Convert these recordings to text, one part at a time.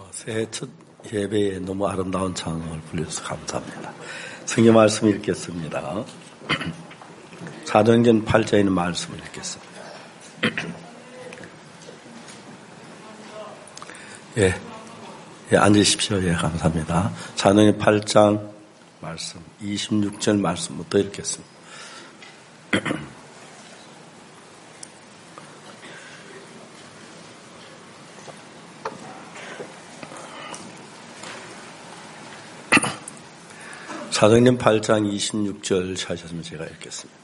새해 첫 예배에 너무 아름다운 찬송을 불러주셔서 감사합니다. 성경 말씀 읽겠습니다. 사도행전 8장에 있는 말씀을 읽겠습니다. 앉으십시오. 감사합니다. 사도행전 8장 말씀 26절 말씀부터 읽겠습니다. 사도행전 8장 26절 찾으셨으면 제가 읽겠습니다.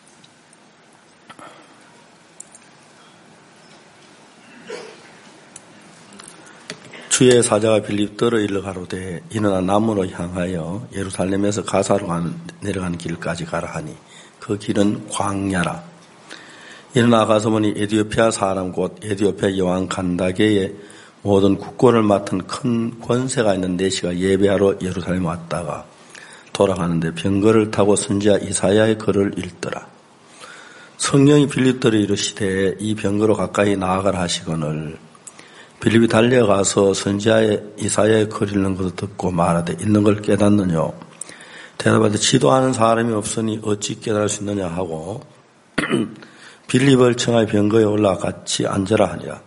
주의 사자가 빌립더로 일러 가로되 일어나 남으로 향하여 예루살렘에서 가사로 내려가는 길까지 가라 하니 그 길은 광야라. 일어나 가서 보니 에디오피아 사람 곧 에디오피아 여왕 간다게의 모든 국권을 맡은 큰 권세가 있는 내시가 예배하러 예루살렘에 왔다가 돌아가는데 병거를 타고 선지자 이사야의 글을 읽더라. 성령이 빌립더로 이르시되 이 병거로 가까이 나아가라 하시거늘 빌립이 달려가서 선지자 이사야의 글 읽는 것을 듣고 말하되 읽는 걸 깨닫느냐. 대답하되 지도하는 사람이 없으니 어찌 깨달을 수 있느냐 하고 빌립을 청하여 병거에 올라 같이 앉으라 하니라.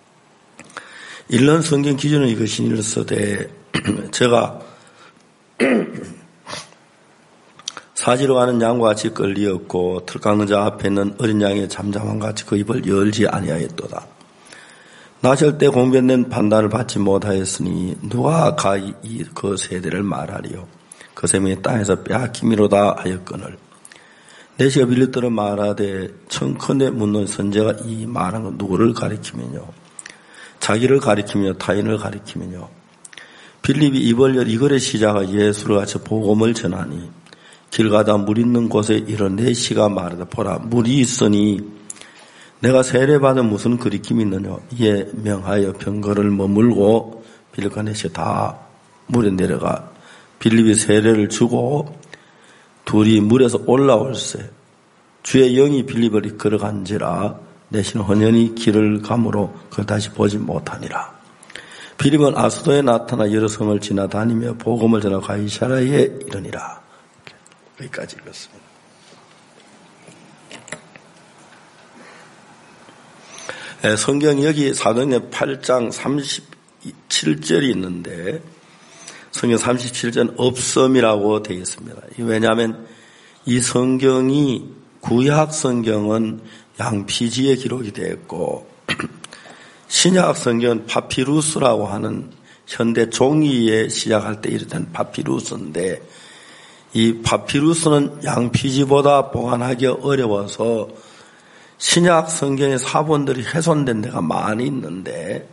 읽는 성경 기준은 이것이 일렀으되 제가 사지로 가는 양과 같이 끌리었고 틀 깎는 자 앞에 있는 어린 양의 잠잠함 같이 그 입을 열지 아니하였도다. 나 절대 공변된 판단을 받지 못하였으니 누가 그 세대를 말하리요. 그 세명이 땅에서 빼앗기미로다 하였거늘 내시가 빌립더러 말하되 청컨대 묻는 선제가 이 말한 건 누구를 가리키면요 자기를 가리키며 타인을 가리키면요 빌립이 입을 열 이글의 시자가 예수를 같이 복음을 전하니 길 가다 물 있는 곳에 이런 내시가 말하되 보라 물이 있으니 내가 세례받은 무슨 그리낌이 있느냐. 이에 명하여 병거를 머물고 빌립과 내시 다 물에 내려가 빌립이 세례를 주고 둘이 물에서 올라올세. 주의 영이 빌립을 이끌어간지라 내시는 헌연히 길을 가므로 그걸 다시 보지 못하니라. 빌립은 아스도에 나타나 여러 성을 지나다니며 복음을 전하고 가이사랴에 이르니라. 여기까지 읽었습니다. 성경 여기 사도행전 8장 37절이 있는데 성경 37절은 없음이라고 되어 있습니다. 왜냐하면 이 성경이 구약 성경은 양피지에 기록이 되어 있고 신약 성경은 파피루스라고 하는 현대 종이에 시작할 때 이르던 파피루스인데 이 파피루스는 양피지보다 보관하기 어려워서 신약 성경의 사본들이 훼손된 데가 많이 있는데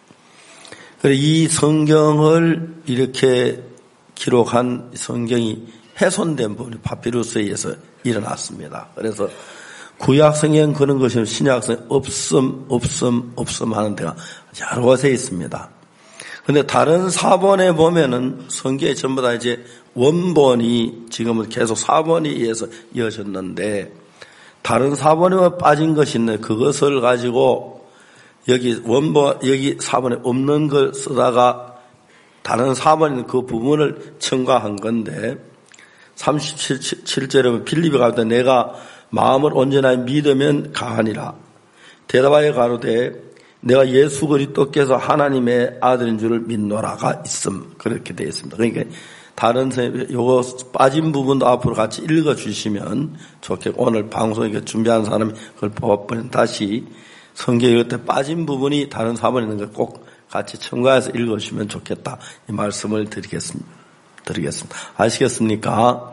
이 성경을 이렇게 기록한 성경이 훼손된 부분이 파피루스에 의해서 일어났습니다. 그래서 구약 성경 그런 것이 신약 성경 없음 하는 데가 여러 곳에 있습니다. 그런데 다른 사본에 보면은 성경이 전부 다 이제 원본이 지금은 계속 사본에 의해서 이어졌는데 다른 사본에 빠진 것이 있는데 그것을 가지고 여기 사본에 없는 걸 쓰다가 다른 사본에 있는 그 부분을 첨가한 건데 37절에 보면 빌립이 가로되 내가 마음을 온전히 믿으면 가하니라. 대답하여 가로되 내가 예수 그리스도께서 하나님의 아들인 줄을 믿노라가 있음. 그렇게 되어 있습니다. 그러니까 다른 선생님, 요거 빠진 부분도 앞으로 같이 읽어주시면 좋겠고, 오늘 방송에 준비한 사람이 그걸 보면 다시 성경에 이럴 때 빠진 부분이 다른 사본에 있는 걸 꼭 같이 첨가해서 읽어주시면 좋겠다. 이 말씀을 드리겠습니다. 아시겠습니까?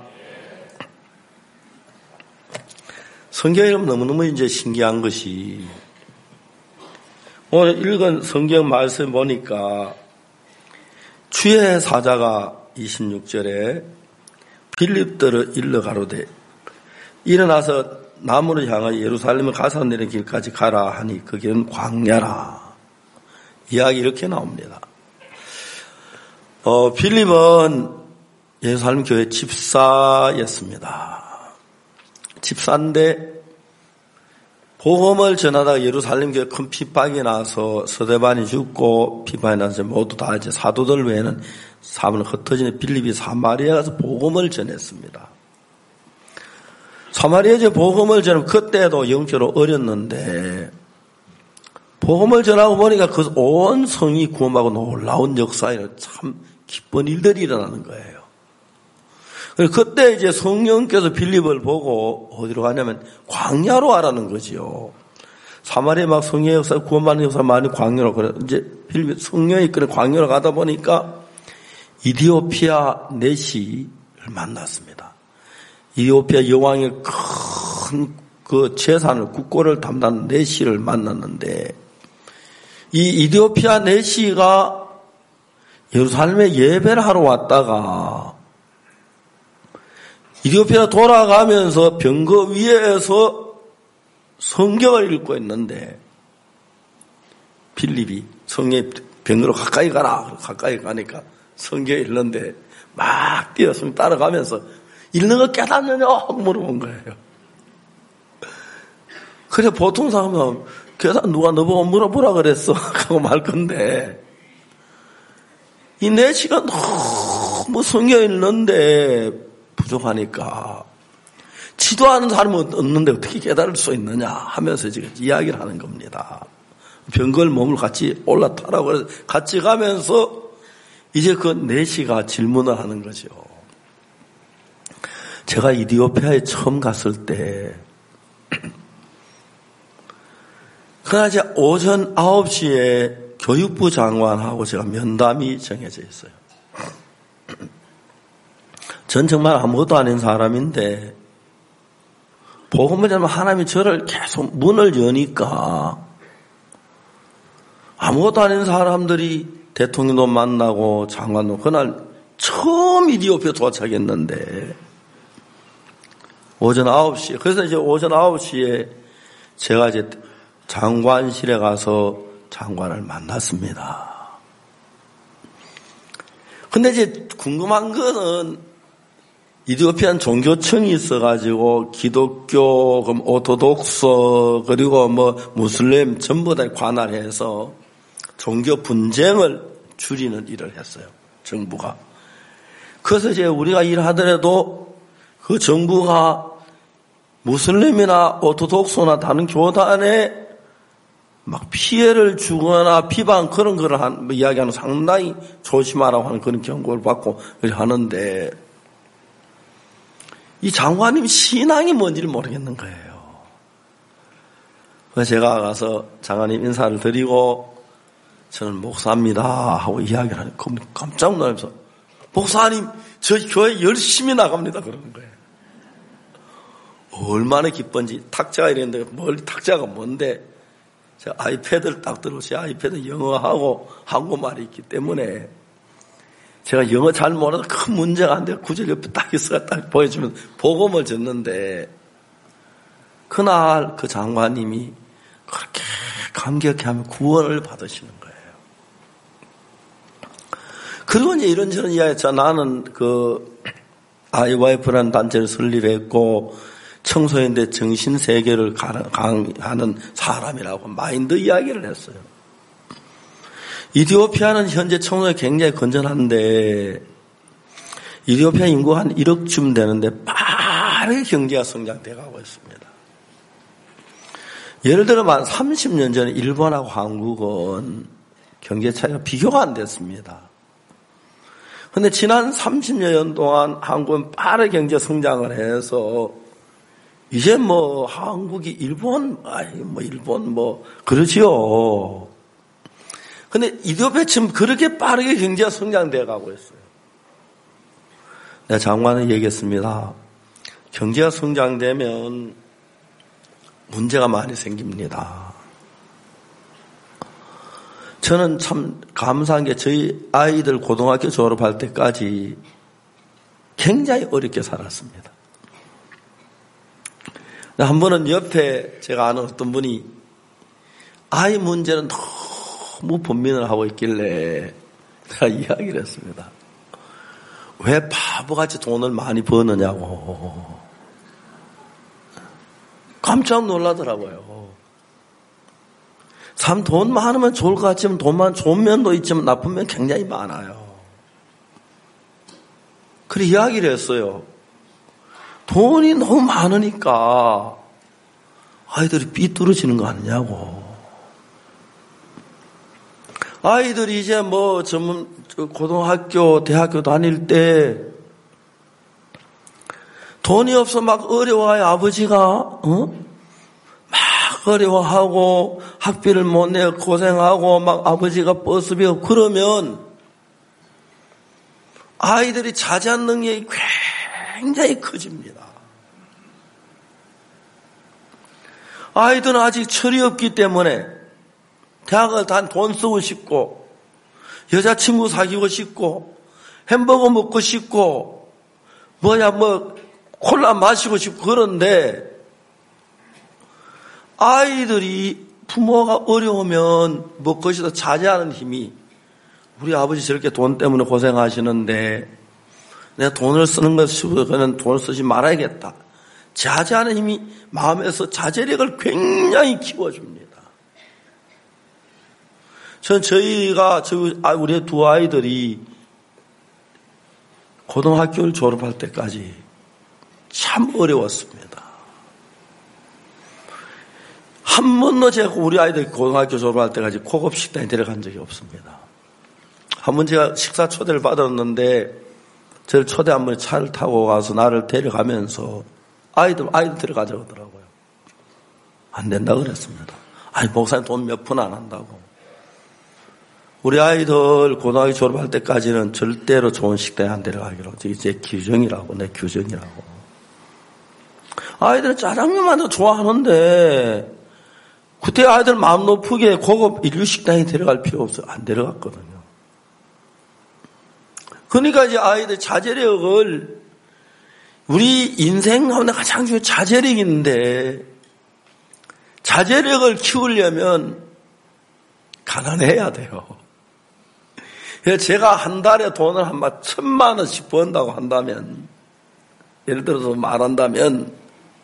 성경에 너무너무 이제 신기한 것이, 오늘 읽은 성경 말씀 보니까 주의 사자가 26절에 빌립더로 일러 가로되 일어나서 남으로 향하여 예루살렘을 가사 내리는 길까지 가라 하니 그 길은 광야라. 이야기 이렇게 나옵니다. 빌립은 예루살렘 교회 집사였습니다. 집사인데 복음을 전하다가 예루살렘 교회 큰 핍박이 나서 스데반이 죽고 핍박이 나서 모두 다 이제 사도들 외에는 사문을 흩어지는 빌립이 사마리아에 가서 복음을 전했습니다. 사마리아에 복음을 전하면 그때도 영적으로 어렸는데 복음을 전하고 보니까 그 온 성이 구원받고 놀라운 역사에 참 기쁜 일들이 일어나는 거예요. 그때 이제 성령께서 빌립을 보고 어디로 가냐면 광야로 가라는 거지요. 사마리아 막 성령의 역사, 구원받는 역사 많이 광야로 그래. 이제 빌립 성령이 이끌어 광야로 가다 보니까 이디오피아 내시를 만났습니다. 이디오피아 여왕의 큰 그 재산을 국고를 담당하는 내시를 만났는데 이 이디오피아 내시가 예루살렘에 예배를 하러 왔다가 이디오피아 돌아가면서 병거 위에서 성경을 읽고 있는데 빌립이 성경에 병거로 가까이 가라. 가까이 가니까 성경 읽는데 막 뛰어서 따라가면서 읽는 거 깨닫느냐 하고 물어본 거예요. 그래 보통 사람은 누가 너보고 물어보라 그랬어 하고 말 건데 이 내시가 너무 성경 읽는데 부족하니까 지도하는 사람은 없는데 어떻게 깨달을 수 있느냐 하면서 지금 이야기를 하는 겁니다. 병걸 몸을 같이 올라타라고 해서 같이 가면서 이제 그 내시가 질문을 하는 거죠. 제가 이디오피아에 처음 갔을 때 그날 이제 오전 9시에 교육부 장관하고 제가 면담이 정해져 있어요. 전 정말 아무것도 아닌 사람인데 복음을 전하면 하나님이 저를 계속 문을 여니까 아무것도 아닌 사람들이 대통령도 만나고 장관도 그날 처음 이디오피아 도착했는데 오전 9시 그래서 이제 오전 9시에 제가 이제 장관실에 가서 장관을 만났습니다. 근데 이제 궁금한 거는 이디오피아는 종교청이 있어가지고 기독교, 오토독스 그리고 무슬림 전부 다 관할해서 종교 분쟁을 줄이는 일을 했어요. 정부가. 그래서 이제 우리가 일하더라도 그 정부가 무슬림이나 오토독스나 다른 교단에 막 피해를 주거나 비방 그런 거를 이야기하는 상당히 조심하라고 하는 그런 경고를 받고 하는데 이 장관님 신앙이 뭔지를 모르겠는 거예요. 그래서 제가 가서 장관님 인사를 드리고 저는 목사입니다 하고 이야기를 하니까 깜짝 놀라면서 목사님 저희 교회 열심히 나갑니다 그러는 거예요. 얼마나 기쁜지 탁자가 이랬는데 멀리 탁자가 뭔데 제가 아이패드를 딱 들고 제 아이패드 영어하고 한국말이 있기 때문에 제가 영어 잘 몰라서 큰 문제가 안 돼. 구절 옆에 딱 있어가 딱 보여주면 복음을 줬는데 그날 그 장관님이 그렇게 감격해 하면 구원을 받으시는 거예요. 그리고 이제 이런저런 이야기했죠. 나는 그 IYF라는 단체를 설립했고 청소년대 정신세계를 강의하는 사람이라고 마인드 이야기를 했어요. 이디오피아는 현재 청소년이 굉장히 건전한데 이디오피아 인구가 한 1억쯤 되는데 빠르게 경제가 성장돼 가고 있습니다. 예를 들어 한 30년 전에 일본하고 한국은 경제 차이가 비교가 안 됐습니다. 그런데 지난 30년 동안 한국은 빠르게 경제 성장을 해서 이제 한국이 일본 그러지요. 근데 이디오피아 지금 그렇게 빠르게 경제가 성장돼 가고 있어요. 내가 장관은 얘기했습니다. 경제가 성장되면 문제가 많이 생깁니다. 저는 참 감사한 게 저희 아이들 고등학교 졸업할 때까지 굉장히 어렵게 살았습니다. 한 번은 옆에 제가 아는 어떤 분이 아이 문제는 너무 번민을 하고 있길래 제가 이야기를 했습니다. 왜 바보같이 돈을 많이 버느냐고. 깜짝 놀라더라고요. 참 돈 많으면 좋을 것 같지만 돈만 좋은 면도 있지만 나쁜 면 굉장히 많아요. 그래 이야기를 했어요. 돈이 너무 많으니까 아이들이 삐뚤어지는 거 아니냐고. 아이들이 이제 뭐 전문 고등학교, 대학교 다닐 때 돈이 없어 막 어려워요. 아버지가 막 어려워하고 학비를 못 내 고생하고 막 아버지가 버스비 없고 그러면 아이들이 자제한 능력이 굉장히 커집니다. 아이들은 아직 철이 없기 때문에 대학을 단 돈 쓰고 싶고 여자친구 사귀고 싶고 햄버거 먹고 싶고 콜라 마시고 싶고 그런데 아이들이 부모가 어려우면 무엇이든 자제하는 힘이 우리 아버지 저렇게 돈 때문에 고생하시는데 내가 돈을 쓰는 것은 돈을 쓰지 말아야겠다. 자제하는 힘이 마음에서 자제력을 굉장히 키워줍니다. 우리 두 아이들이 고등학교를 졸업할 때까지 참 어려웠습니다. 한 번도 제가 우리 아이들 고등학교 졸업할 때까지 고급 식당에 데려간 적이 없습니다. 한 번 제가 식사 초대를 받았는데 저를 초대 한 번에 차를 타고 가서 나를 데려가면서 아이들 데려가자고 하더라고요. 안 된다 그랬습니다. 아니 목사님 돈 몇 푼 안 한다고. 우리 아이들 고등학교 졸업할 때까지는 절대로 좋은 식당에 안 데려가기로. 이게 제 규정이라고, 내 규정이라고. 아이들은 짜장면만 좋아하는데 그때 아이들 마음 높게 고급 인류 식당에 데려갈 필요 없어요. 안 데려갔거든요. 그러니까 이제 아이들 자제력을 우리 인생 가운데 가장 중요한 자제력이 있는데 자제력을 키우려면 가난해야 돼요. 제가 한 달에 돈을 한 1,000만 원씩 번다고 한다면 예를 들어서 말한다면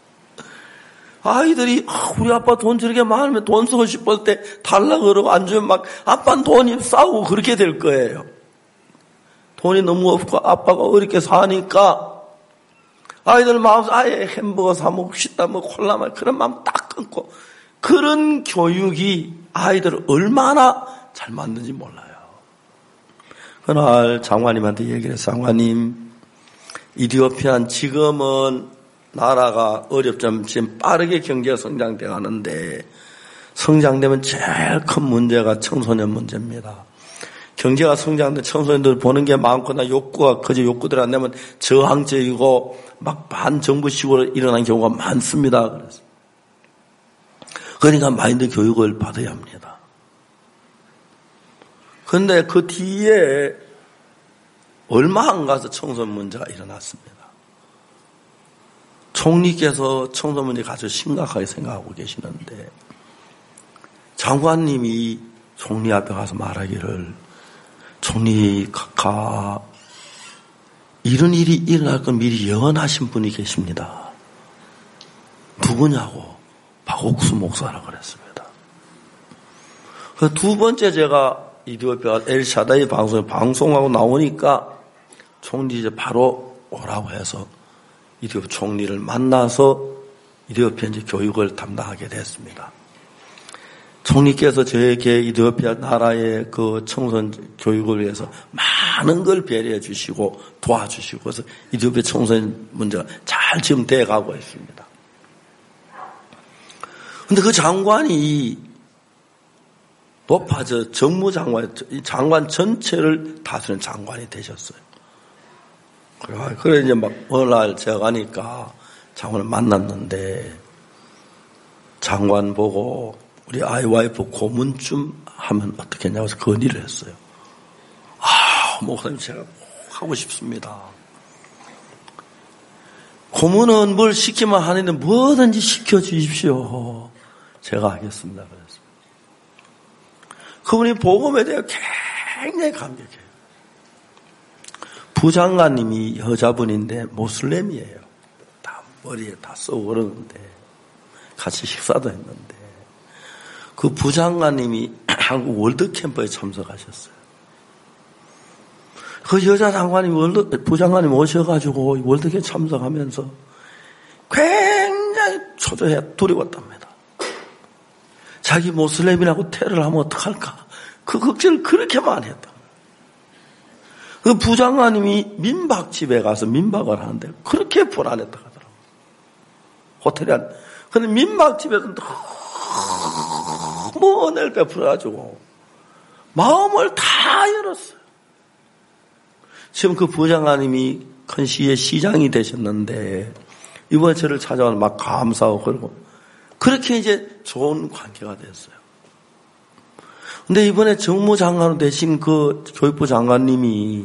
아이들이 우리 아빠 돈 저렇게 많으면 돈 쓰고 싶을 때 달라고 그러고 안 주면 막 아빠는 돈이 싸우고 그렇게 될 거예요. 돈이 너무 없고 아빠가 어렵게 사니까 아이들 마음에서 아예 햄버거 사 먹고 싶다 뭐 콜라 말 그런 마음 딱 끊고 그런 교육이 아이들을 얼마나 잘 만드는지 몰라요. 그날 장관님한테 얘기를 해서 장관님 이디오피아는 지금은 나라가 어렵지만 지금 빠르게 경제가 성장돼 가는데 성장되면 제일 큰 문제가 청소년 문제입니다. 경제가 성장돼 청소년들 보는 게 많거나 욕구가 커져 욕구들 안 되면 저항적이고 막 반정부식으로 일어나는 경우가 많습니다. 그래서 그러니까 마인드 교육을 받아야 합니다. 그런데 그 뒤에 얼마 안 가서 청소년 문제가 일어났습니다. 총리께서 청소년 문제 아주 심각하게 생각하고 계시는데 장관님이 총리 앞에 가서 말하기를 총리 각하 이런 일이 일어날 건 미리 예언하신 분이 계십니다. 누구냐고 박옥수 목사라고 그랬습니다. 그 두 번째 제가 이디오피아 엘샤다이 방송에 방송하고 나오니까 총리 이제 바로 오라고 해서 이디오피아 총리를 만나서 이디오피아 이제 교육을 담당하게 됐습니다. 총리께서 저에게 이디오피아 나라의 그 청소년 교육을 위해서 많은 걸 배려해 주시고 도와주시고 그래서 이디오피아 청소년 문제가 잘 지금 돼가고 있습니다. 근데 그 장관이 높아져 장관 전체를 다스리는 장관이 되셨어요. 그래 이제 막 어느 날 제가 가니까 장관을 만났는데 장관 보고 우리 아이 와이프 고문쯤 하면 어떻겠냐고 해서 건의를 했어요. 목사님 제가 꼭 하고 싶습니다. 고문은 뭘 시키면 하는데 뭐든지 시켜주십시오. 제가 하겠습니다. 그래서 그분이 복음에 대해 굉장히 감격해요. 부장관님이 여자분인데 모슬렘이에요. 다 머리에 다 쓰고 그러는데 같이 식사도 했는데 그 부장관님이 한국 월드캠프에 참석하셨어요. 그 여자 장관님이 부장관님 오셔가지고 월드캠프 참석하면서 굉장히 초조해 두려웠답니다. 자기 모슬렘이라고 테러를 하면 어떡할까? 그 걱정을 그렇게 많이 했다. 그 부장관님이 민박집에 가서 민박을 하는데 그렇게 불안했다 하더라고요. 호텔에 근데 민박집에서 너무 은혜를 베풀어가지고 마음을 다 열었어요. 지금 그 부장관님이 큰 시의 시장이 되셨는데 이번에 저를 찾아와서 막 감사하고 그러고 그렇게 이제 좋은 관계가 됐어요. 근데 이번에 정무장관으로 되신 그 교육부 장관님이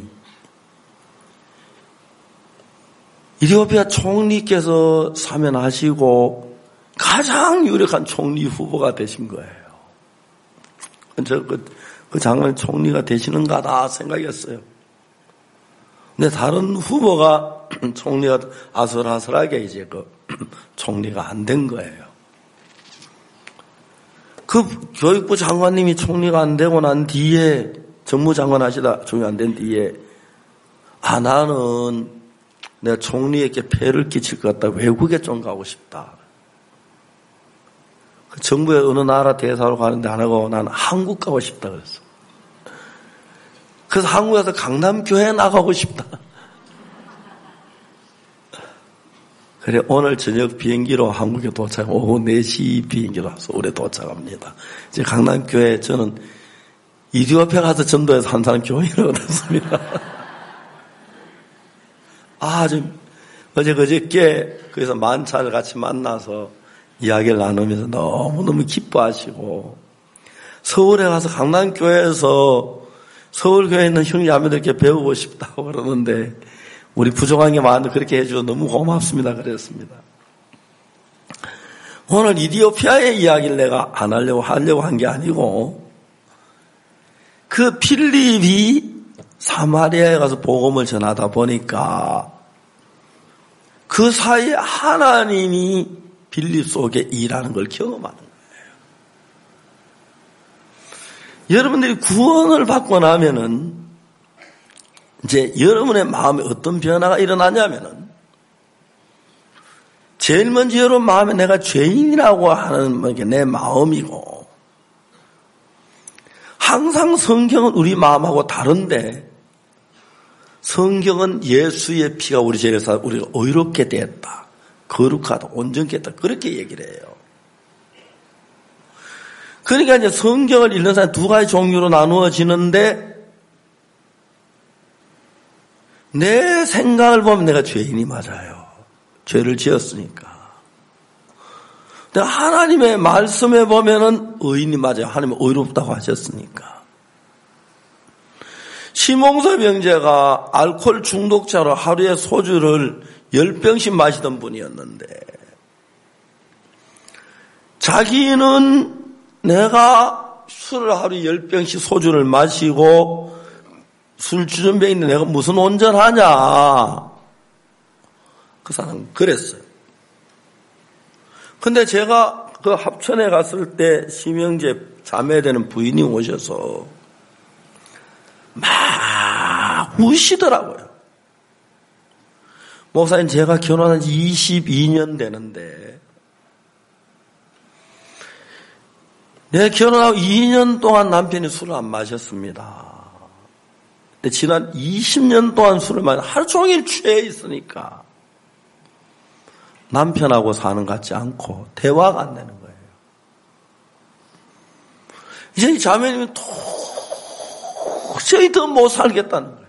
이디오피아 총리께서 사면하시고 가장 유력한 총리 후보가 되신 거예요. 그 장관이 총리가 되시는가다 생각했어요. 근데 다른 후보가 총리가 아슬아슬하게 이제 그 총리가 안 된 거예요. 그 교육부 장관님이 총리가 안 되고 난 뒤에 정무장관 하시다 총리 안 된 뒤에 나는 내가 총리에게 폐를 끼칠 것 같다. 외국에 좀 가고 싶다. 그 정부의 어느 나라 대사로 가는데 안 하고 나는 한국 가고 싶다 그랬어. 그래서 한국에서 강남교회 나가고 싶다. 그래 오늘 저녁 비행기로 한국에 도착, 오후 4시 비행기로 서울에 도착합니다. 이제 강남교회 저는 이디오피아 가서 전도해서 한 사람 교인을 얻었습니다. 어저께 거기서 만찬을 같이 만나서 이야기를 나누면서 너무너무 기뻐하시고 서울에 가서 강남교회에서 서울교회에 있는 형제자매들께 배우고 싶다고 그러는데 우리 부족한 게 많은데 그렇게 해주셔서 너무 고맙습니다. 그랬습니다. 오늘 이디오피아의 이야기를 내가 안 하려고 한 게 아니고 그 필립이 사마리아에 가서 복음을 전하다 보니까 그 사이에 하나님이 필립 속에 일하는 걸 경험하는 거예요. 여러분들이 구원을 받고 나면은 이제 여러분의 마음에 어떤 변화가 일어나냐면은 제일 먼저 여러분 마음에 내가 죄인이라고 하는 게 내 마음이고 항상 성경은 우리 마음하고 다른데 성경은 예수의 피가 우리 죄에서 우리가 의롭게 됐다. 거룩하다. 온전케 했다. 그렇게 얘기를 해요. 그러니까 이제 성경을 읽는 사람 두 가지 종류로 나누어지는데 내 생각을 보면 내가 죄인이 맞아요. 죄를 지었으니까. 근데 하나님의 말씀에 보면은 의인이 맞아요. 하나님은 의롭다고 하셨으니까. 시몽서 병제가 알코올 중독자로 하루에 소주를 10병씩 마시던 분이었는데 자기는 내가 술을 하루에 10병씩 소주를 마시고 술주전병인데 내가 무슨 온전하냐. 그 사람은 그랬어요. 근데 제가 그 합천에 갔을 때 심영재 자매되는 부인이 오셔서 막 우시더라고요. 목사님 제가 결혼한 지 22년 되는데 내가 결혼하고 2년 동안 남편이 술을 안 마셨습니다. 근데 지난 20년 동안 술을 마시고 하루 종일 취해 있으니까 남편하고 사는 것 같지 않고 대화가 안 되는 거예요. 이제 이 자매님이 도저히 더 못 살겠다는 거예요.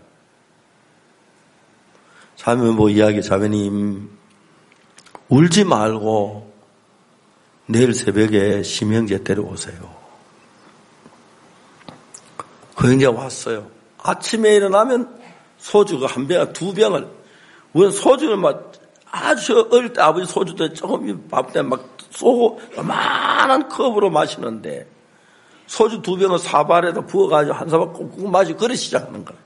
자매님 울지 말고 내일 새벽에 심형제 데려오세요. 그 형제가 왔어요. 아침에 일어나면 소주가 한 병, 두 병을 우리는 소주를 막 아주 어릴 때 아버지 소주도 조금 밥 때 막 쏘고 많은 컵으로 마시는데 소주 두 병을 사발에다 부어가지고 한 사발 꾹꾹 마시고 그래 시작하는 거예요.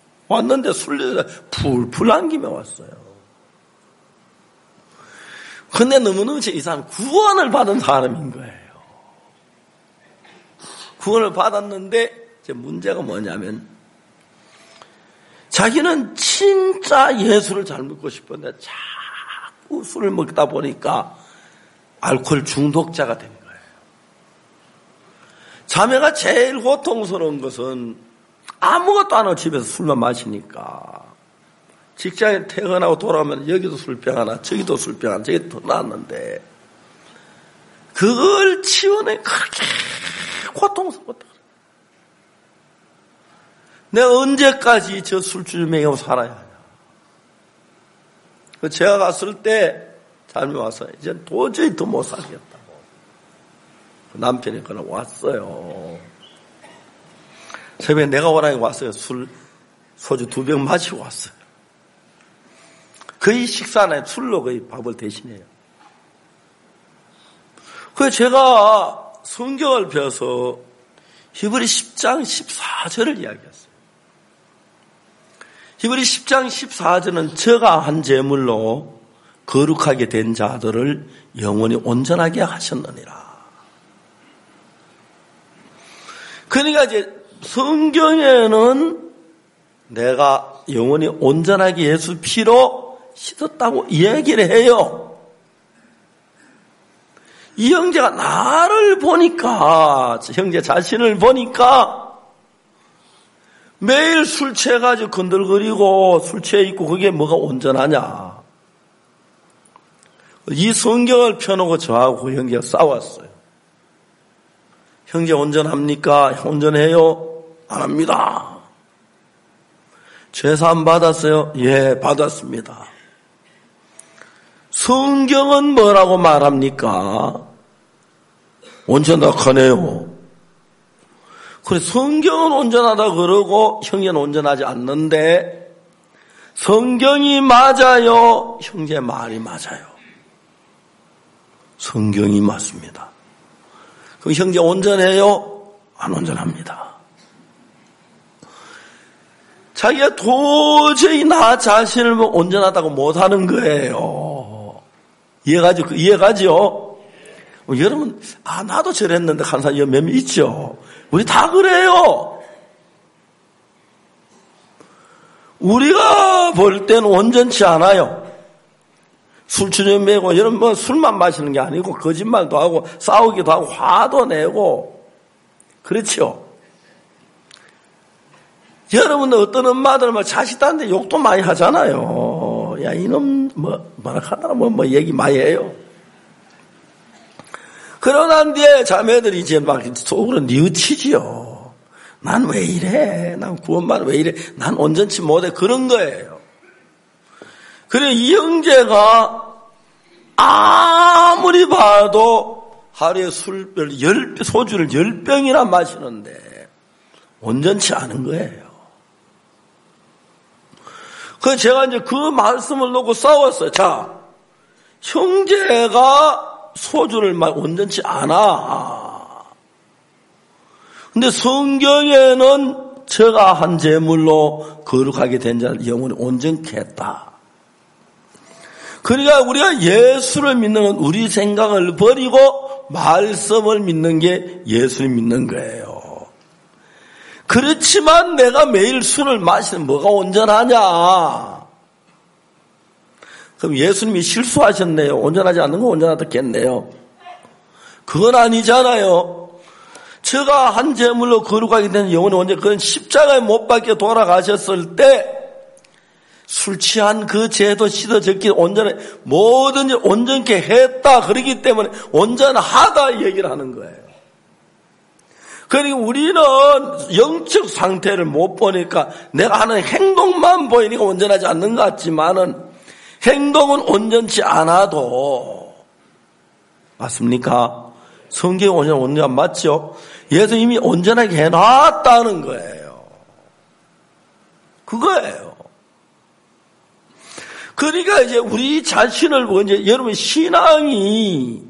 왔는데 술래가 풀풀 안김에 왔어요. 근데 너무너무 이 사람 구원을 받은 사람인 거예요. 구원을 받았는데 이제 문제가 뭐냐면 자기는 진짜 예수를 잘 믿고 싶었는데 자꾸 술을 먹다 보니까 알코올 중독자가 된 거예요. 자매가 제일 고통스러운 것은 아무것도 안 하고 집에서 술만 마시니까 직장에 퇴근하고 돌아오면 여기도 술병 하나 저기도 술병 하나 저기 더 나왔는데 그걸 치워내 그렇게 고통스럽다. 내가 언제까지 저 술주를 먹이고 살아야 하냐. 제가 갔을 때 잠이 와서 이제 도저히 더 못 살겠다고 남편이 그날 왔어요. 새벽에 내가 오라니 왔어요. 소주 2병 마시고 왔어요. 거의 식사 안 해요. 술로 거의 밥을 대신해요. 그래서 제가 성경을 펴서 히브리 10장 14절을 이야기했어요. 히브리 10장 14절은 저가 한 제물로 거룩하게 된 자들을 영원히 온전하게 하셨느니라. 그러니까 이제 성경에는 내가 영원히 온전하게 예수 피로 씻었다고 이야기를 해요. 이 형제가 나를 보니까, 형제 자신을 보니까 매일 술 취해가지고 건들거리고 술 취해 있고 그게 뭐가 온전하냐. 이 성경을 펴놓고 저하고 그 형제가 싸웠어요. 형제 온전합니까? 온전해요? 안 합니다. 죄사함 받았어요? 예, 받았습니다. 성경은 뭐라고 말합니까? 온전하네요. 그래, 성경은 온전하다 그러고 형제는 온전하지 않는데 성경이 맞아요? 형제 말이 맞아요? 성경이 맞습니다. 그럼 형제 온전해요? 안 온전합니다. 자기가 도저히 나 자신을 온전하다고 못하는 거예요. 이해가죠? 여러분, 나도 저랬는데 한 사람 몇 명 있죠? 우리 다 그래요. 우리가 볼 때는 온전치 않아요. 술주점 매고, 여러분 술만 마시는 게 아니고 거짓말도 하고 싸우기도 하고 화도 내고 그렇죠. 여러분들 어떤 엄마들 자식들한테 욕도 많이 하잖아요. 야 이놈 하더라 얘기 많이 해요. 그러난 뒤에 자매들이 이제 막 속으로 뉘우치지요. 난 왜 이래? 난 구원만 왜 이래? 난 온전치 못해. 그런 거예요. 그래 이 형제가 아무리 봐도 하루에 소주를 10병이나 마시는데 온전치 않은 거예요. 그래서 제가 이제 그 말씀을 놓고 싸웠어요. 자, 형제가 소주를 온전치 않아. 근데 성경에는 저가 한 제물로 거룩하게 된 자를 영원히 온전케 했다. 그러니까 우리가 예수를 믿는 건 우리 생각을 버리고 말씀을 믿는 게 예수를 믿는 거예요. 그렇지만 내가 매일 술을 마시면 뭐가 온전하냐? 그럼 예수님이 실수하셨네요. 온전하지 않는 거 온전하다겠네요. 그건 아니잖아요. 저가 한 제물로 거룩하게 된 영혼이 온전, 그건 십자가에 못 박혀 돌아가셨을 때 술 취한 그 죄도 씻어졌기 온전해 뭐든지 온전케 했다. 그렇기 때문에 온전하다 얘기를 하는 거예요. 그러니까 우리는 영적 상태를 못 보니까 내가 하는 행동만 보이니까 온전하지 않는 것 같지만은 행동은 온전치 않아도 맞습니까? 성경이 온전 맞죠? 예수님이 온전하게 해놨다는 거예요. 그거예요. 그러니까 이제 우리 자신을 보고 이제 여러분 신앙이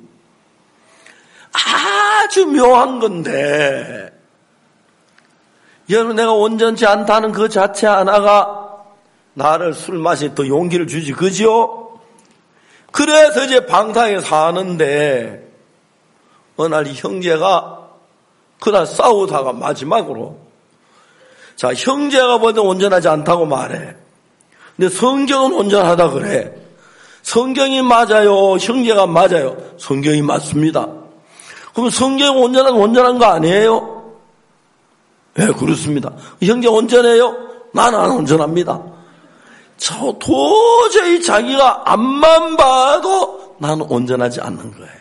아주 묘한 건데 여러분 내가 온전치 않다는 그 자체 하나가 나를 술 마시는 더 용기를 주지 그죠? 그래서 이제 방탕에 사는데 어느 날 형제가 그날 싸우다가 마지막으로 자 형제가 보다 온전하지 않다고 말해. 근데 성경은 온전하다 그래. 성경이 맞아요? 형제가 맞아요? 성경이 맞습니다. 그럼 성경이 온전한 거 아니에요? 네, 그렇습니다. 형제 온전해요? 나는 안 온전합니다. 저 도저히 자기가 앞만 봐도 나는 온전하지 않는 거예요.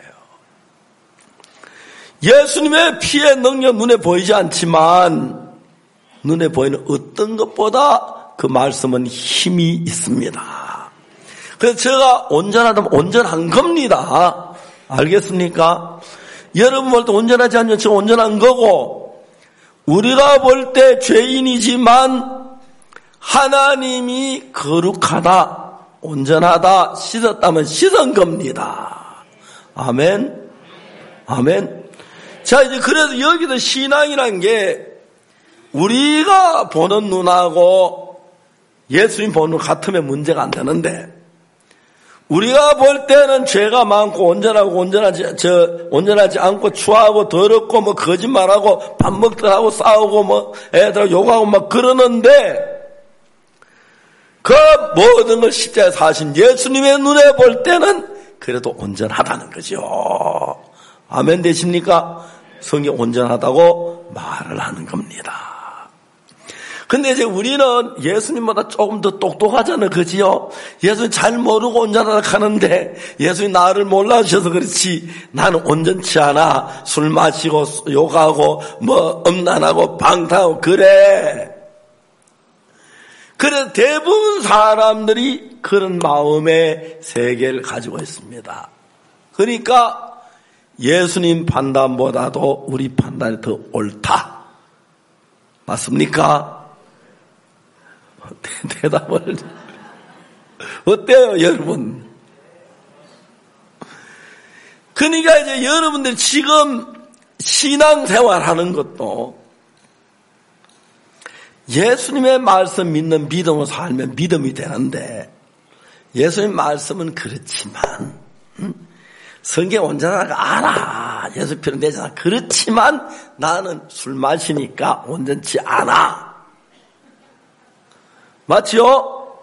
예수님의 피의 능력 눈에 보이지 않지만 눈에 보이는 어떤 것보다 그 말씀은 힘이 있습니다. 그래서 제가 온전하다면 온전한 겁니다. 알겠습니까? 여러분 볼 때 온전하지 않으면 제가 온전한 거고 우리가 볼 때 죄인이지만 하나님이 거룩하다, 온전하다, 씻었다면 씻은 겁니다. 아멘. 아멘. 자, 이제 그래서 여기서 신앙이란 게 우리가 보는 눈하고 예수님 보는 눈 같으면 문제가 안 되는데 우리가 볼 때는 죄가 많고 온전하지 않고 추하고 더럽고 뭐 거짓말하고 밥 먹더라고 싸우고 뭐 애들하고 욕하고 막 그러는데 그 모든 걸 십자가에 사신 예수님의 눈에 볼 때는 그래도 온전하다는 거죠. 아멘 되십니까? 성경 온전하다고 말을 하는 겁니다. 근데 이제 우리는 예수님보다 조금 더 똑똑하잖아요. 그지요? 예수님 잘 모르고 온전하다 하는데 예수님 나를 몰라주셔서 그렇지 나는 온전치 않아. 술 마시고 욕하고 뭐 음란하고 방탕하고 그래. 그래서 대부분 사람들이 그런 마음의 세계를 가지고 있습니다. 그러니까 예수님 판단보다도 우리 판단이 더 옳다. 맞습니까? 대답을 어때요 여러분? 그러니까 이제 여러분들 지금 신앙생활 하는 것도 예수님의 말씀 믿는 믿음으로 살면 믿음이 되는데 예수님 말씀은 그렇지만 성경 온전하가 알아. 예수 필요 내잖아. 그렇지만 나는 술 마시니까 온전치 않아. 맞죠?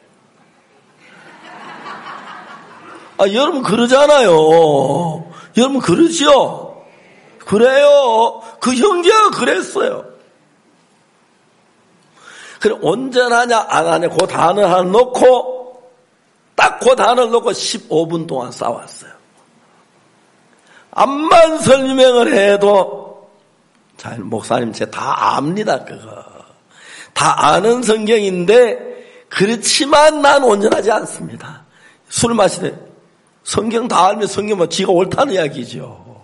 여러분 그러잖아요. 여러분 그러죠? 그래요. 그 형제가 그랬어요. 그래 온전하냐 안 하냐 그 단어 하나 놓고 딱 그 단어를 놓고 15분 동안 싸웠어요. 암만 설명을 해도 잘 목사님 제가 다 압니다. 그거 다 아는 성경인데 그렇지만 난 온전하지 않습니다. 술 마시네. 성경 다 알면 성경 뭐 지가 옳다는 이야기죠.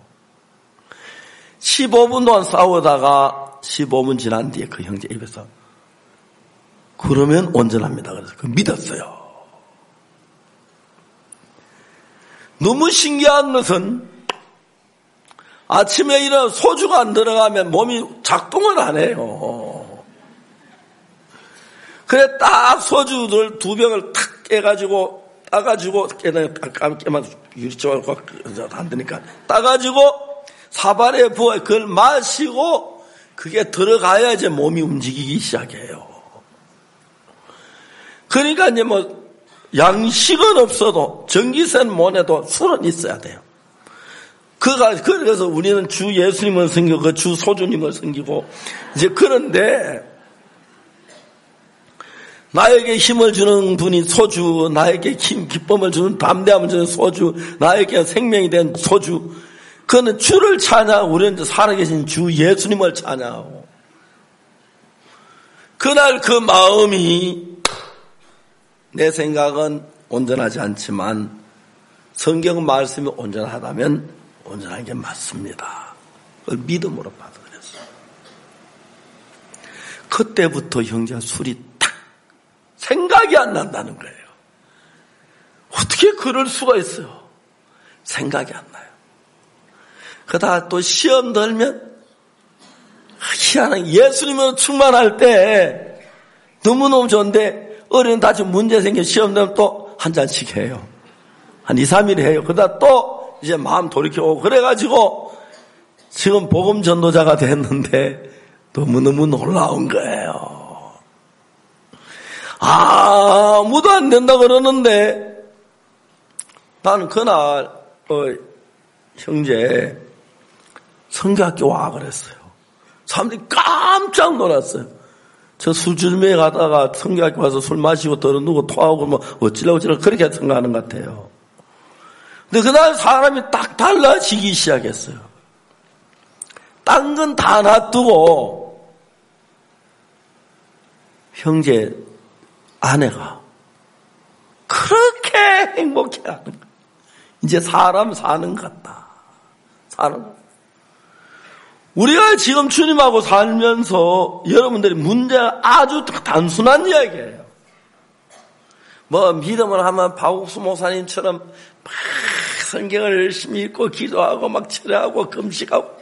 15분 동안 싸우다가 15분 지난 뒤에 그 형제 입에서 그러면 온전합니다. 그래서 그 믿었어요. 너무 신기한 것은 아침에 일어나 소주가 안 들어가면 몸이 작동을 안 해요. 그래 딱 소주를 2병을 탁 깨가지고 따가지고 깨만 유리조각 안 되니까 따가지고 사발에 부어 그걸 마시고 그게 들어가야 이제 몸이 움직이기 시작해요. 그러니까 이제 뭐 양식은 없어도 전기세는 못 내도 술은 있어야 돼요. 그래서 우리는 주 예수님을 섬기고 그 주 소주님을 섬기고 이제 그런데 나에게 힘을 주는 분이 소주, 나에게 기쁨을 주는 담대함을 주는 소주, 나에게 생명이 된 소주. 그거는 주를 찬양하고 우리는 살아계신 주 예수님을 찬양하고 그날 그 마음이 내 생각은 온전하지 않지만 성경 말씀이 온전하다면 온전한 게 맞습니다. 그걸 믿음으로 받아들였어요. 그때부터 형제가 술이 탁 생각이 안 난다는 거예요. 어떻게 그럴 수가 있어요? 생각이 안 나요. 그러다가 또 시험 들면 희한하게 예수님으로 충만할 때 너무너무 좋은데 어린 다시 문제 생겨 시험 되면 또 한 잔씩 해요. 한 2, 3일 해요. 그러다 또 이제 마음 돌이켜오고 그래가지고 지금 복음 전도자가 됐는데 너무너무 놀라운 거예요. 아무도 안 된다 그러는데 나는 그날 형제 성교학교 와 그랬어요. 사람들이 깜짝 놀랐어요. 저 수주림에 가다가 성교학교 와서 술 마시고 더러누고 토하고 뭐 어찌라고 그렇게 생각하는 것 같아요. 근데 그날 사람이 딱 달라지기 시작했어요. 딴 건 다 놔두고 형제 아내가 그렇게 행복해하는 거예요. 이제 사람 사는 것 같다. 사는 것 같다. 우리가 지금 주님하고 살면서 여러분들이 문제가 아주 단순한 이야기예요. 뭐 믿음을 하면 박옥수 목사님처럼 막 성경을 열심히 읽고 기도하고 막 철회하고 금식하고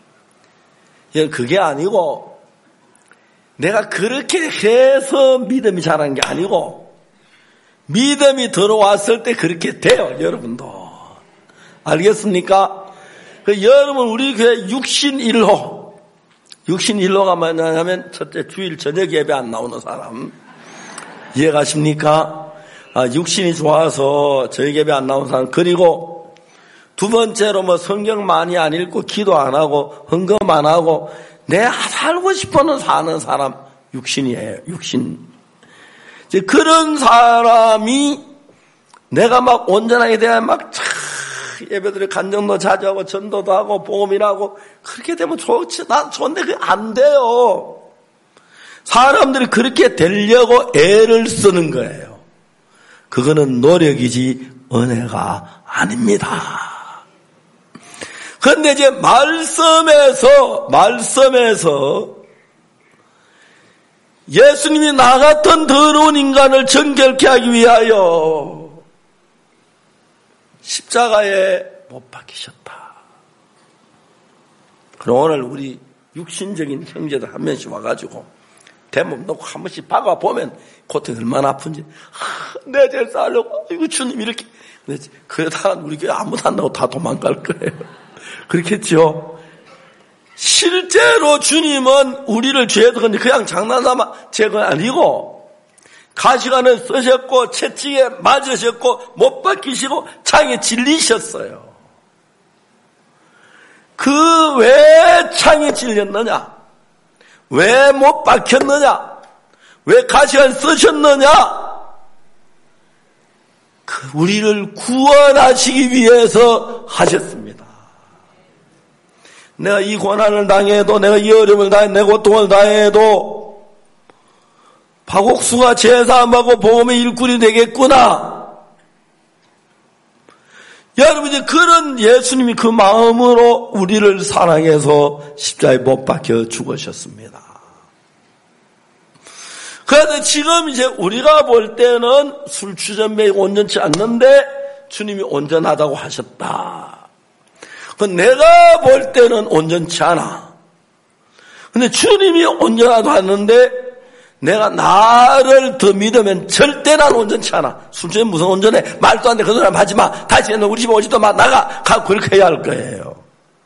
그게 아니고 내가 그렇게 해서 믿음이 자란 게 아니고 믿음이 들어왔을 때 그렇게 돼요. 여러분도 알겠습니까? 여러분 우리 교회 육신 1호가 뭐냐면 첫째 주일 저녁 예배 안 나오는 사람 이해가십니까? 육신이 좋아서 저녁 예배 안 나오는 사람. 그리고 두 번째로 뭐 성경 많이 안 읽고 기도 안 하고 헌금 안 하고 내가 살고 싶어는 사는 사람 육신이에요. 육신. 이제 그런 사람이 내가 막 온전하게 돼야 막 예배들이 간정도 자주 하고 전도도 하고 복음이라고 그렇게 되면 좋지. 난 좋은데 그게 안 돼요. 사람들이 그렇게 되려고 애를 쓰는 거예요. 그거는 노력이지 은혜가 아닙니다. 그런데 이제 말씀에서 예수님이 나 같은 더러운 인간을 정결케 하기 위하여 십자가에 못 박히셨다. 그럼 오늘 우리 육신적인 형제들 한 명씩 와가지고 대몸 놓고 한 번씩 박아보면 고통이 얼마나 아픈지 내 죄 살려고 이거 주님 이렇게 그러다가 우리 교회 아무도 안 나오고 다 도망갈 거예요. 그렇겠죠? 실제로 주님은 우리를 죄에서 그냥 장난삼아 죄가 아니고 가시관을 쓰셨고 채찍에 맞으셨고 못 박히시고 창에 찔리셨어요. 그 왜 창에 찔렸느냐? 왜 못 박혔느냐? 왜 가시관 쓰셨느냐? 우리를 구원하시기 위해서 하셨습니다. 내가 이 고난을 당해도 내가 이 어려움을 당해도 내 고통을 당해도 박옥수가 제사함하고 복음의 일꾼이 되겠구나. 여러분 이제 그런 예수님이 그 마음으로 우리를 사랑해서 십자가에 못 박혀 죽으셨습니다. 그런데 지금 이제 우리가 볼 때는 술주전매이 온전치 않는데 주님이 온전하다고 하셨다. 내가 볼 때는 온전치 않아. 근데 주님이 온전하다고 하는데 내가 나를 더 믿으면 절대 난 온전치 않아. 술주전 무슨 온전해. 말도 안 돼. 그 사람 하지 마. 다시 우리 집에 오지도 마. 나가. 그렇게 해야 할 거예요.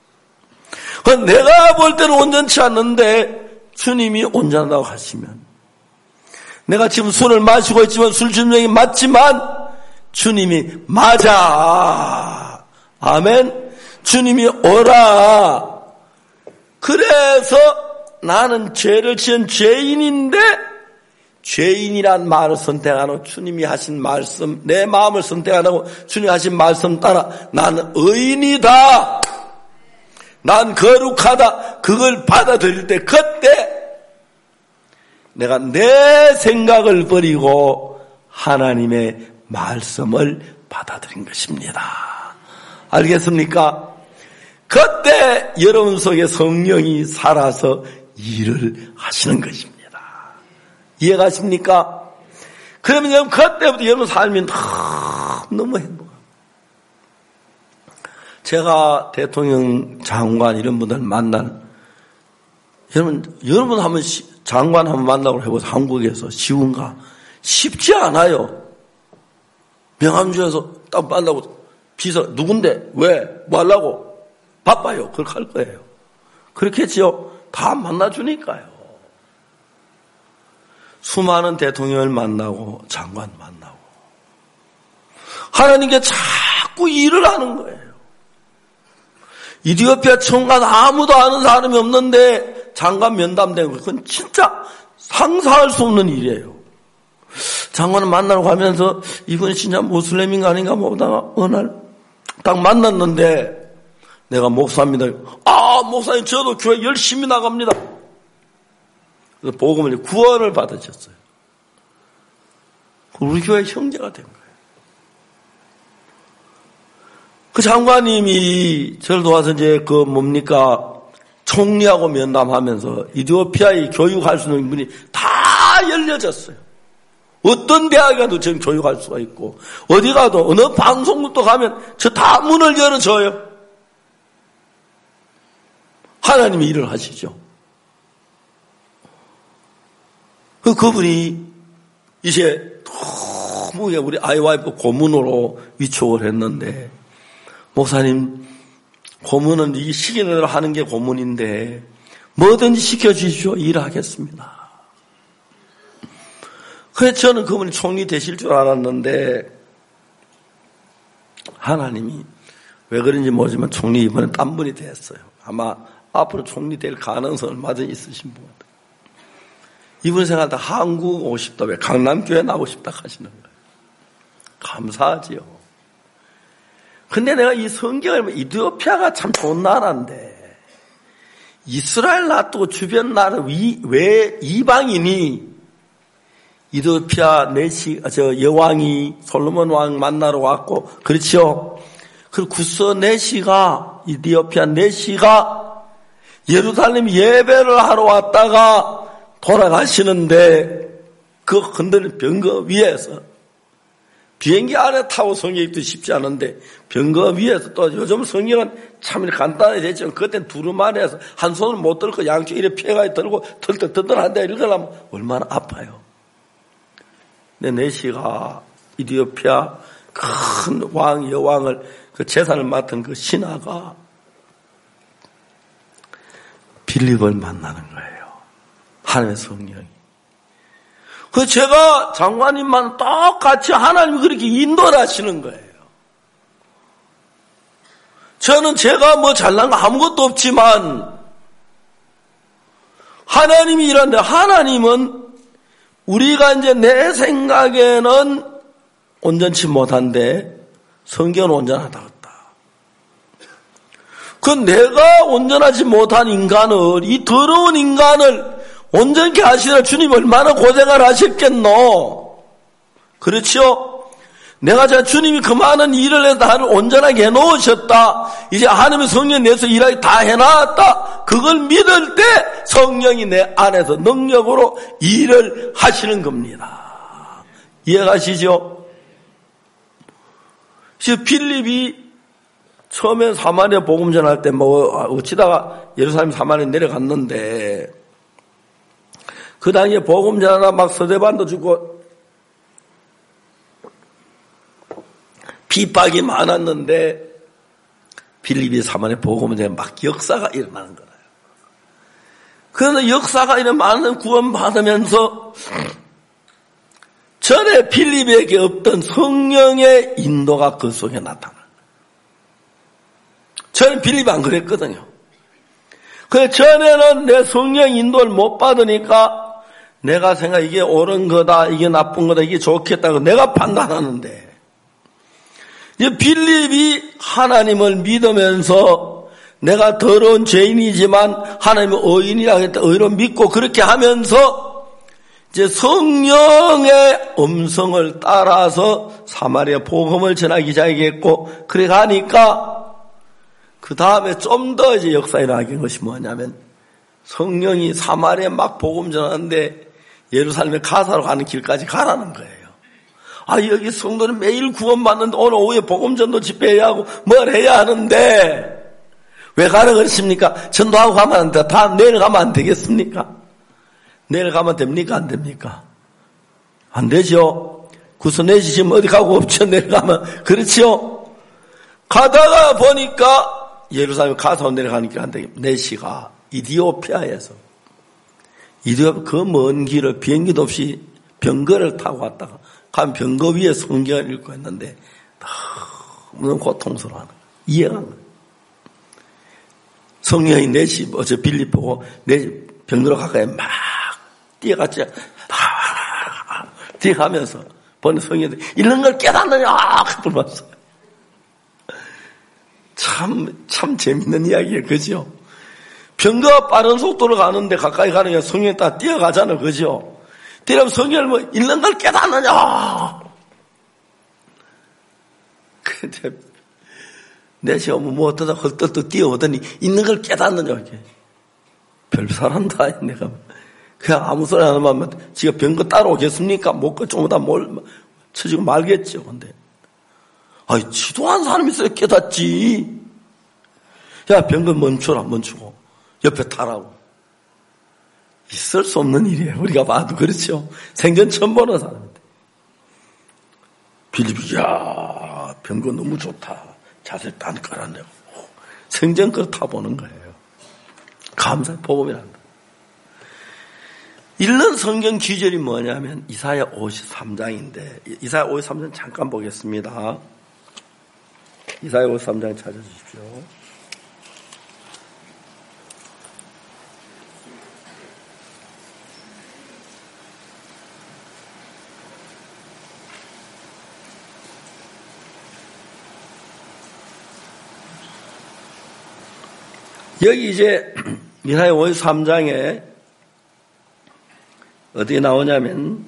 내가 볼 때는 온전치 않는데 주님이 온전하다고 하시면 내가 지금 술을 마시고 있지만 술주전이 맞지만 주님이 맞아. 아멘. 주님이 오라. 그래서 나는 죄를 지은 죄인인데 죄인이란 말을 선택 안 하고 주님이 하신 말씀, 내 마음을 선택 안 하고 주님이 하신 말씀 따라 나는 의인이다. 난 거룩하다. 그걸 받아들일 때 그때 내가 내 생각을 버리고 하나님의 말씀을 받아들인 것입니다. 알겠습니까? 그때 여러분 속에 성령이 살아서 일을 하시는 것입니다. 이해가십니까? 그러면 여러분 그때부터 여러분 삶이 너무 행복합니다. 제가 대통령, 장관 이런 분들 여러분 한번 장관 한번 만나고 해보세요. 한국에서 쉬운가? 쉽지 않아요. 명함 주어서 딱 만나고 비서 누군데? 왜? 뭐 하려고? 바빠요. 그렇게 할 거예요. 그렇겠지요. 다 만나주니까요. 수많은 대통령을 만나고 장관 만나고 하나님께 자꾸 일을 하는 거예요. 이디오피아 청관 아무도 아는 사람이 없는데 장관 면담된 거 그건 진짜 상상할 수 없는 일이에요. 장관을 만나러 가면서 이분이 진짜 모슬렘인가 아닌가 보다가 어느 날 딱 만났는데 내가 목사입니다. 아 목사님 저도 교회 열심히 나갑니다. 그래서 복음을 구원을 받으셨어요. 우리 교회 형제가 된 거예요. 그 장관님이 저를 도와서 이제 총리하고 면담하면서 이디오피아에 교육할 수 있는 분이 다 열려졌어요. 어떤 대학에 가도 지금 교육할 수가 있고 어디 가도 어느 방송국도 가면 저 다 문을 열어줘요. 하나님이 일을 하시죠. 그분이 이제 너무 우리 아이와이프 고문으로 위촉을 했는데 목사님 고문은 이 시키는 대로 하는 게 고문인데 뭐든지 시켜주십시오. 일하겠습니다. 그래서 저는 그분이 총리 되실 줄 알았는데 하나님이 왜 그런지 모르지만 총리 이번에 딴 분이 됐어요. 아마 앞으로 총리 될 가능성이 얼마든지 있으신 분 같아요. 이분 생각할 때 한국 오고 싶다. 왜 강남교회 나오고 싶다 하시는 거예요. 감사하지요. 근데 내가 이 성경을 이디오피아가 참 좋은 나라인데 이스라엘 놔두고 주변 나라 왜 이방인이 이디오피아 여왕이 솔로몬 왕 만나러 왔고 그렇죠. 그리고 구서 네시가 이디오피아 네시가 예루살렘 예배를 하러 왔다가 돌아가시는데 그 흔드는 병거 위에서 비행기 안에 타고 성경 읽기도 쉽지 않은데 병거 위에서 또 요즘 성경은 참 간단해졌지만 그때는 두루마리에서 한 손을 못 들고 양쪽 이래 피해가 들고 덜덜덜덜한데 읽으려면 얼마나 아파요. 근데 네시가 이디오피아 큰 왕 여왕을 그 재산을 맡은 그 신하가 빌립을 만나는 거예요. 하나님의 성령이. 그래서 제가 장관님만 똑같이 하나님이 그렇게 인도를 하시는 거예요. 저는 제가 뭐 잘난 거 아무것도 없지만 하나님이 일하는데 하나님은 우리가 이제 내 생각에는 온전치 못한데 성경은 온전하다 했다. 그 내가 온전하지 못한 인간을 이 더러운 인간을 온전케 하시느라 주님 얼마나 고생을 하셨겠노. 그렇죠? 내가 자 주님이 그 많은 일을 해서 나를 온전하게 해놓으셨다. 이제 하나님의 성령 내서 일하기 다 해놨다. 그걸 믿을 때 성령이 내 안에서 능력으로 일을 하시는 겁니다. 이해가시죠? 빌립이 처음에 사마리아 복음 전할 때 어찌다가 예루살렘 사마리아 내려갔는데 그 당시에 복음 전하다 막 서대반도 주고 비박이 많았는데 빌립이 사마리아 복음 전에 막 역사가 일어나는 거예요. 그래서 역사가 일어나는 구원 받으면서 전에 빌립에게 없던 성령의 인도가 그 속에 나타나요. 저는 빌립이 안 그랬거든요. 그래서 전에는 내 성령 인도를 못 받으니까 내가 생각 이게 옳은 거다, 이게 나쁜 거다, 이게 좋겠다고 내가 판단하는데 이제 빌립이 하나님을 믿으면서 내가 더러운 죄인이지만 하나님은 의인이라고 했다. 의로 믿고 그렇게 하면서 이제 성령의 음성을 따라서 사마리아 복음을 전하기 시작했고 그래 가니까 그 다음에 좀 더 이제 역사에 일어나게 것이 뭐냐면 성령이 사마리아 막 복음 전하는데 예루살렘에 가사로 가는 길까지 가라는 거예요. 아 여기 성도는 매일 구원받는데 오늘 오후에 복음전도 집회해야 하고 뭘 해야 하는데 왜 가라 그러십니까? 전도하고 가면 안 돼. 다 내일 가면 안 되겠습니까? 내일 가면 됩니까? 안 됩니까? 안 되죠. 구스넷이 지금 어디 가고 없죠. 내려가면. 그렇죠? 가다가 보니까 예루살렘 가서 내려가는 길 한데 넷이가 이디오피아에서 그 먼 길을 비행기도 없이 병거를 타고 왔다가 간 병거 위에 성경을 읽고 했는데 너무 고통스러워하는 거예요. 이해가 안 가요. 성령이 넷이 어제 빌립보고 넷이 병거로 가까이 막 뛰어갔지. 뛰어가면서 보는 성령이 이런 걸 깨닫느냐 물어봤어요. 참 재밌는 이야기예요. 그죠? 병거가 빠른 속도로 가는데 가까이 가는 게 성령이 딱 뛰어가잖아요. 그죠? 뛰어가면 성령을 뭐 있는 걸 깨닫느냐. 근데 넷이 뭐 어떠다 헐떡떡 뛰어오더니 있는 걸 깨닫느냐. 이렇게. 별 사람다. 내가. 그냥 아무 소리 안 하면 지가 병거 따라오겠습니까? 못 좀 오다 쳐지고 말겠죠. 근데 지도한 사람이 있어야 깨닫지. 야, 병거 멈추고 옆에 타라고. 있을 수 없는 일이에요. 우리가 봐도 그렇죠. 생전 처음 보는 사람인데. 빌립이 야, 병거 너무 좋다. 자세히 딴 깔아내고 생전 걸 타보는 거예요. 감사의 보험이란다. 읽는 성경 기절이 뭐냐면 이사야 53장인데 이사야 53장 잠깐 보겠습니다. 이사야 53장 찾아주십시오. 여기 이제 이사야 53장에 어디에 나오냐면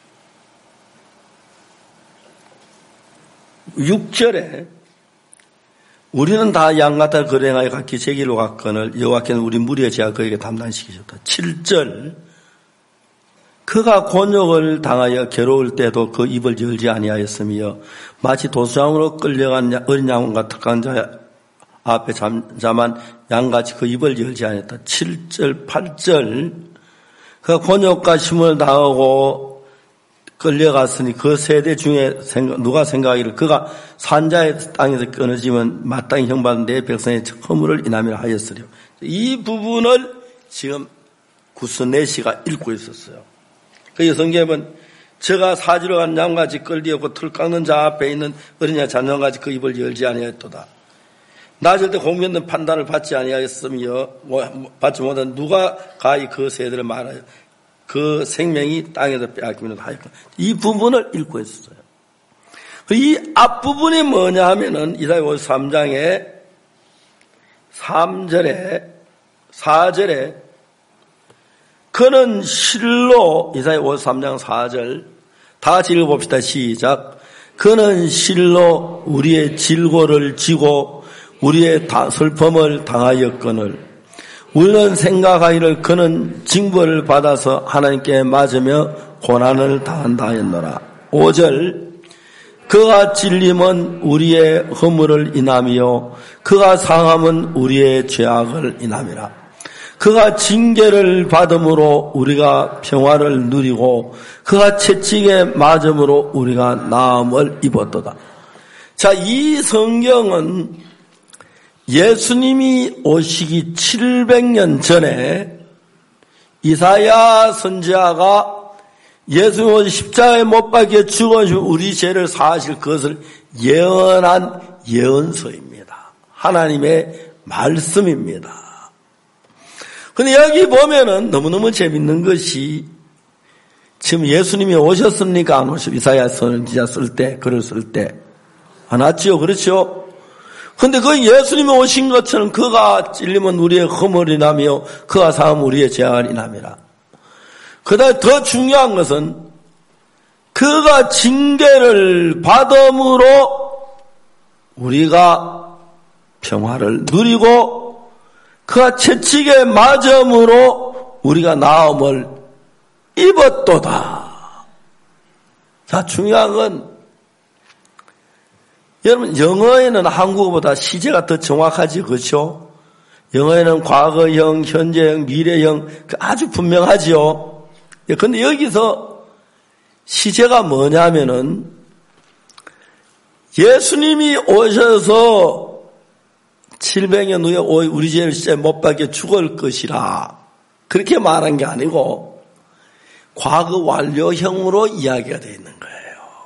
6절에 우리는 다 양같아 거랭하여 각기 제 길로 갔거늘 여호와께는 우리 무리의 죄와 그에게 담당시키셨다. 7절 그가 곤욕을 당하여 괴로울 때도 그 입을 열지 아니하였으며 마치 도수장으로 끌려간 어린 양과 특강자 앞에 잠잠한 양같이 그 입을 열지 않았다. 7절 8절 그가 곤욕과 심을 당하고 끌려갔으니 그 세대 중에 누가 생각하기를 그가 산자의 땅에서 끊어지면 마땅히 형받은 내 백성의 허물을 인함이라 하였으려. 이 부분을 지금 구스네시가 읽고 있었어요. 그 성경은 저가 사지로 간 양같이 끌리었고 틀 깎는 자 앞에 있는 어린 양 잔양같이 그 입을 열지 아니하였도다. 낮을 때 공명된 판단을 받지 아니하였으며 받지 못한 누가 가히 그 세대를 말하여 그 생명이 땅에서 빼앗기면 하였고 이 부분을 읽고 있었어요. 이 앞부분이 뭐냐 하면은 이사야 53장의 3절에 4절에 그는 실로 이사야 53장 4절 다 같이 읽어봅시다. 시작. 그는 실로 우리의 질고를 지고 우리의 슬픔을 당하였거늘 우리는 생각하기를 그는 징벌을 받아서 하나님께 맞으며 고난을 당한다 하였노라. 5절 그가 찔림은 우리의 허물을 인함이요 그가 상함은 우리의 죄악을 인함이라. 그가 징계를 받음으로 우리가 평화를 누리고 그가 채찍에 맞음으로 우리가 나음을 입었도다. 자, 이 성경은 예수님이 오시기 700년 전에 이사야 선지자가 예수님 십자가에 못 박혀 죽어주면 우리 죄를 사하실 것을 예언한 예언서입니다. 하나님의 말씀입니다. 근데 여기 보면은 너무너무 재밌는 것이 지금 예수님이 오셨습니까? 안 오셨습니까? 이사야 선지자 쓸 때, 글을 쓸 때. 안 왔지요? 그렇죠? 근데 그 예수님이 오신 것처럼 그가 찔리면 우리의 허물이 나며 그가 상하면 우리의 죄악을 인함이라. 그다음에 더 중요한 것은 그가 징계를 받음으로 우리가 평화를 누리고 그가 채찍에 맞음으로 우리가 나음을 입었도다. 자, 중요한 건 여러분 영어에는 한국어보다 시제가 더 정확하지 그렇죠? 영어에는 과거형, 현재형, 미래형 아주 분명하지요. 그런데 여기서 시제가 뭐냐면은 예수님이 오셔서 700년 후에 우리 죄를 진짜 못 박혀 죽을 것이라 그렇게 말한 게 아니고 과거 완료형으로 이야기가 되어 있는 거예요.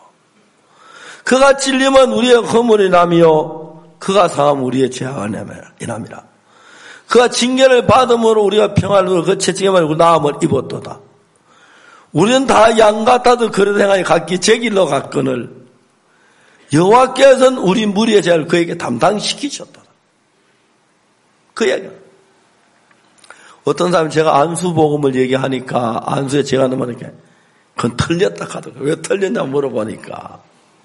그가 찔리면 우리의 허물이 나며 그가 상하면 우리의 죄가 인함이라. 그가 징계를 받음으로 우리가 평안을 누려 그 채찍에 말고 나음을 입었도다. 우리는 다 양 같아도 그릇 행하여 각기 제 길로 갔거늘 여호와께서는 우리 무리의 죄를 그에게 담당시키셨다. 그 이야기야. 어떤 사람이 제가 안수복음을 얘기하니까 안수에 제가 너무 이렇게 그건 틀렸다 하더라고요. 왜 틀렸냐 물어보니까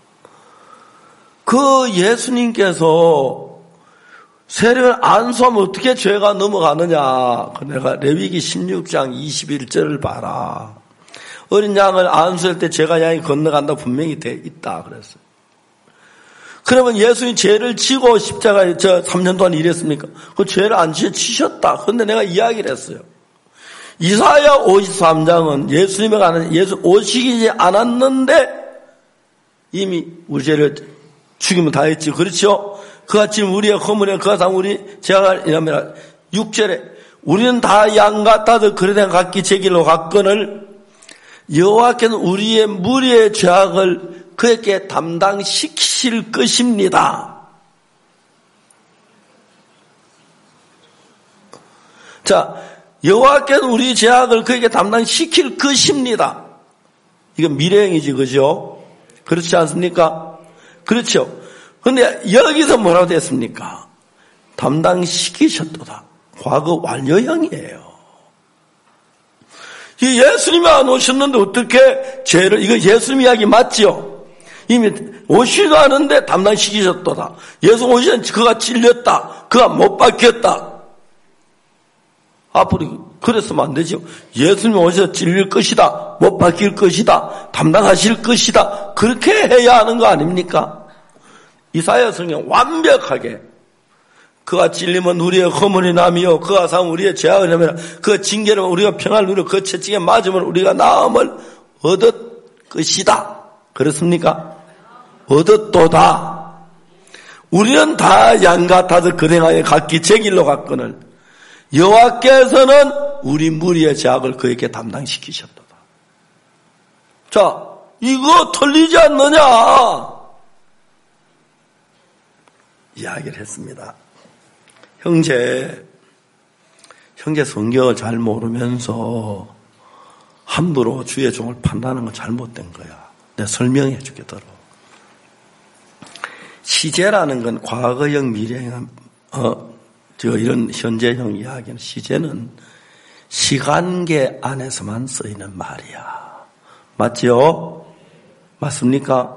그 예수님께서 세례를 안수하면 어떻게 죄가 넘어가느냐. 내가 레위기 16장 21절을 봐라. 어린 양을 안수할 때 죄가 양이 건너간다 분명히 돼 있다 그랬어요. 그러면 예수님 죄를 지고 십자가에 3년 동안 일했습니까? 그 죄를 안 치셨다. 그런데 내가 이야기를 했어요. 이사야 53장은 예수님에 관한 예수 오시지 않았는데 이미 우리 죄를 죽이면 다 했지. 그렇죠? 그가 지금 우리의 허물에 그가 상 우리 죄가 이라면 6절에 우리는 다 양 같아도 그러다 각기 제 길로 갔거늘 여호와께는 우리의 무리의 죄악을 그에게 담당시키실 것입니다. 자, 여호와께는 우리 죄악을 그에게 담당시킬 것입니다. 이건 미래형이지, 그죠? 그렇지 않습니까? 그렇죠. 그런데 여기서 뭐라고 됐습니까? 담당시키셨도다. 과거 완료형이에요. 이 예수님이 안 오셨는데 어떻게 죄를, 이거 예수님 이야기 맞죠? 이미 오시지도 않은데 담당시키셨도다. 예수 오시는 그가 찔렸다. 그가 못 박혔다. 앞으로 그랬으면 안 되죠. 예수님이 오셔서 찔릴 것이다. 못 박힐 것이다. 담당하실 것이다. 그렇게 해야 하는 거 아닙니까? 이사야 성경 완벽하게 그가 찔리면 우리의 허물이 나며 그가 상하면 우리의 죄악을 나며 그 징계를 우리가 평안을 누려 그 채찍에 맞으면 우리가 나음을 얻을 것이다. 그렇습니까? 얻었도다. 우리는 다 양 같아서 그행하여 각기 제 길로 갔거늘 여호와께서는 우리 무리의 죄악을 그에게 담당시키셨도다. 자, 이거 틀리지 않느냐? 이야기를 했습니다. 형제 성경을 잘 모르면서 함부로 주의 종을 판단하는 건 잘못된 거야. 내가 설명해 줄게 들어. 시제라는 건 과거형, 미래형, 이런 현재형 이야기는 시제는 시간계 안에서만 쓰이는 말이야. 맞죠? 맞습니까?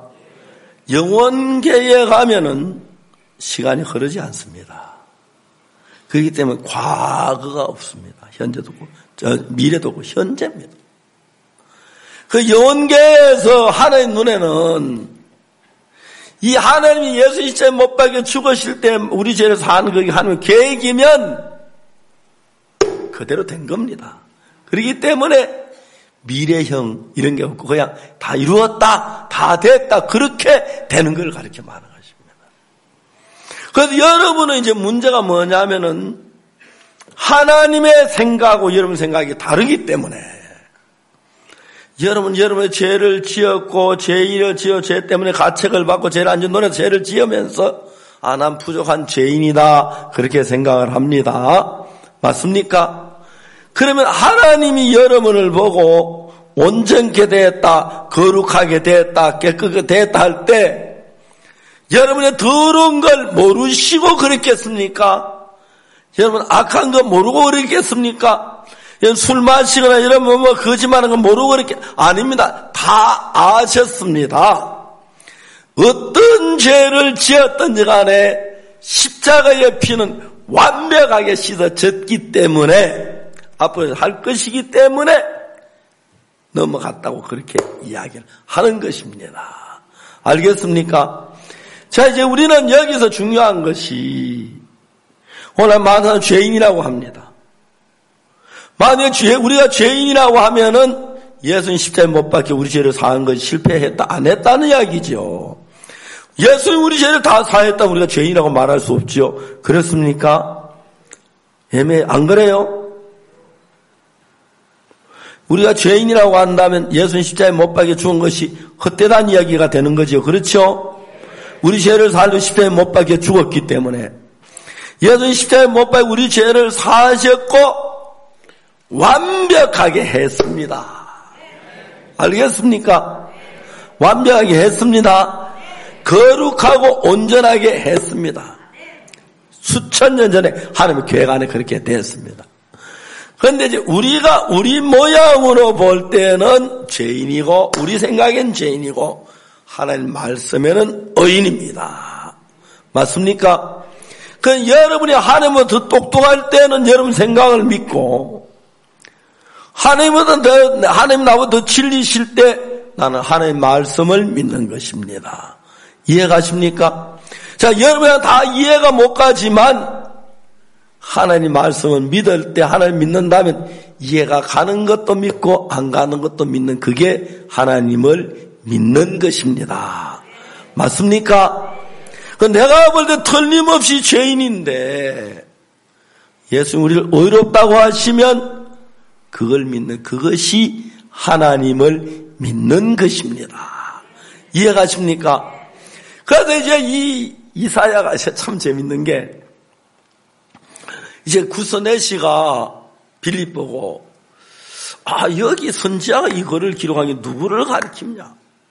영원계에 가면은 시간이 흐르지 않습니다. 그렇기 때문에 과거가 없습니다. 현재도 없고, 미래도 없고, 현재입니다. 그 영원계에서 하나님 눈에는 이 하나님이 예수 십자가에 못 박혀 죽으실 때 우리 죄를 사는 그게 하나님의 계획이면 그대로 된 겁니다. 그렇기 때문에 미래형 이런 게 없고 그냥 다 이루었다, 다 됐다 그렇게 되는 걸 가르쳐 말하는 것입니다. 그래서 여러분은 이제 문제가 뭐냐면은 하나님의 생각하고 여러분 생각이 다르기 때문에 여러분의 죄를 지었고 죄인을 지어 죄 때문에 가책을 받고 죄를 안 준 노래 죄를 지으면서 난 부족한 죄인이다 그렇게 생각을 합니다. 맞습니까? 그러면 하나님이 여러분을 보고 온전케 되었다, 거룩하게 되었다, 깨끗하게 되었다 할 때 여러분의 더러운 걸 모르시고 그랬겠습니까? 여러분 악한 거 모르고 그랬겠습니까? 술 마시거나 이런 거짓말하는 거 모르고 그렇게 아닙니다. 다 아셨습니다. 어떤 죄를 지었든지 간에 십자가의 피는 완벽하게 씻어졌기 때문에 앞으로 할 것이기 때문에 넘어갔다고 그렇게 이야기를 하는 것입니다. 알겠습니까? 자, 이제 우리는 여기서 중요한 것이 오늘 많은 사람 죄인이라고 합니다. 만약 우리가 죄인이라고 하면은 예수님 십자가에 못 박혀 우리 죄를 사한 것이 실패했다 안 했다는 이야기죠. 예수님 우리 죄를 다 사했다 우리가 죄인이라고 말할 수 없죠. 그렇습니까? 안 그래요? 우리가 죄인이라고 한다면 예수님 십자가에 못 박혀 죽은 것이 헛되다는 이야기가 되는 거죠. 그렇죠? 우리 죄를 살려 십자가에 못 박혀 죽었기 때문에 예수님 십자가에 못 박혀 우리 죄를 사하셨고 완벽하게 했습니다. 알겠습니까? 완벽하게 했습니다. 거룩하고 온전하게 했습니다. 수천 년 전에 하나님의 계획 안에 그렇게 됐습니다. 그런데 이제 우리가 우리 모양으로 볼 때는 죄인이고 우리 생각엔 죄인이고 하나님 말씀에는 의인입니다. 맞습니까? 그 여러분이 하나님보다 더 똑똑할 때는 여러분 생각을 믿고 하나님 나보다 더 진리실 때 나는 하나님의 말씀을 믿는 것입니다. 이해가십니까? 자, 여러분은 다 이해가 못 가지만 하나님 말씀을 믿을 때 하나님 믿는다면 이해가 가는 것도 믿고 안 가는 것도 믿는 그게 하나님을 믿는 것입니다. 맞습니까? 내가 볼 때 틀림없이 죄인인데 예수님 우리를 의롭다고 하시면 그걸 믿는 그것이 하나님을 믿는 것입니다. 이해가십니까? 그래서 이제 이 이사야가 참 재밌는 게 이제 구스네시가 빌립 보고 여기 선지자가 이 글을 기록한 게 누구를 가리킵냐?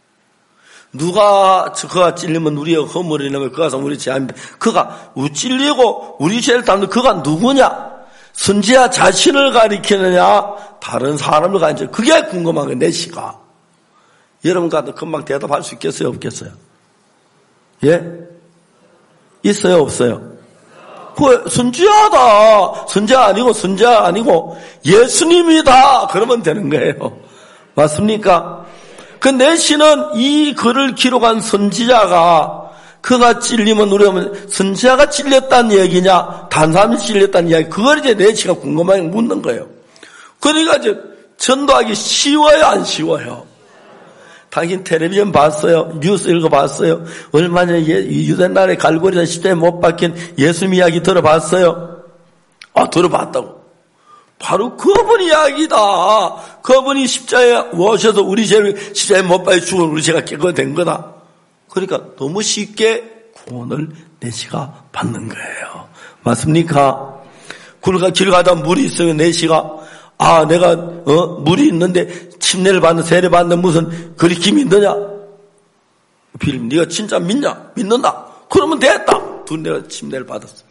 그가 찔리면 우리의 허물이 나면 그가 우리 죄합니다. 그가 찔리고 우리 죄를 담는 그가 누구냐? 선지자 자신을 가리키느냐? 다른 사람을 가리키느냐? 그게 궁금한 거예요. 내시가. 여러분과 금방 대답할 수 있겠어요? 없겠어요? 예? 있어요? 없어요? 그 선지자다. 선지자 아니고 예수님이다. 그러면 되는 거예요. 맞습니까? 그 내시는 이 글을 기록한 선지자가 그가 찔리면 우리가 선지자가 찔렸다는 얘기냐 단사람이 찔렸다는 이야기 그걸 이제 내시가 궁금하게 묻는 거예요. 그러니까 이제 전도하기 쉬워요 안 쉬워요? 당신 텔레비전 봤어요? 뉴스 읽어봤어요? 얼마 전에 유대나라의 갈고리에 십자가에 못 박힌 예수님 이야기 들어봤어요? 들어봤다고. 바로 그분 이야기다. 그분이 십자가에 오셔서 우리 죄를 십자가에 못 박혀 죽은 우리 죄가 깨끗된 거다. 그러니까 너무 쉽게 구원을 내시가 받는 거예요. 맞습니까? 길 가다 물이 있으면 내시가 내가 물이 있는데 침례를 받는 세례 받는 무슨 그렇게 믿느냐? 빌립 네가 진짜 믿냐? 믿는다. 그러면 됐다. 내가 침례를 받았어.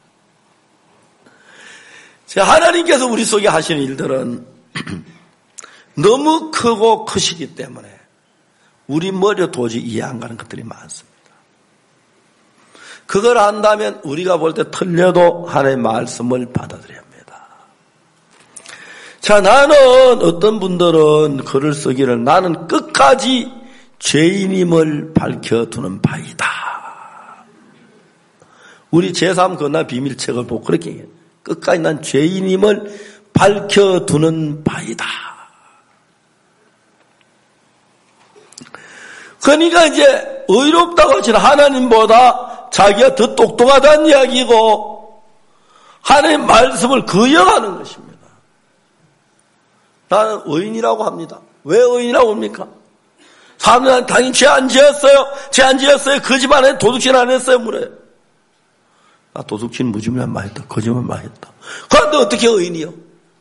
하나님께서 우리 속에 하시는 일들은 너무 크고 크시기 때문에 우리 머리로 도저히 이해 안 가는 것들이 많습니다. 그걸 안다면 우리가 볼 때 틀려도 하나님의 말씀을 받아들여야 합니다. 나는 어떤 분들은 글을 쓰기를 나는 끝까지 죄인임을 밝혀두는 바이다. 우리 제3 건나 비밀책을 보고 그렇게 얘기해요. 끝까지 난 죄인임을 밝혀두는 바이다. 그러니까 이제 의롭다고 하시는 하나님보다 자기가 더 똑똑하다는 이야기고 하나님의 말씀을 거역하는 것입니다. 나는 의인이라고 합니다. 왜 의인이라고 합니까? 사람들은 당연히 죄 안 지었어요. 그 집안에 도둑질 안 했어요. 물어요. 나 도둑질 무지만 많이 했다. 거짓말 많이 했다. 그런데 어떻게 의인이요?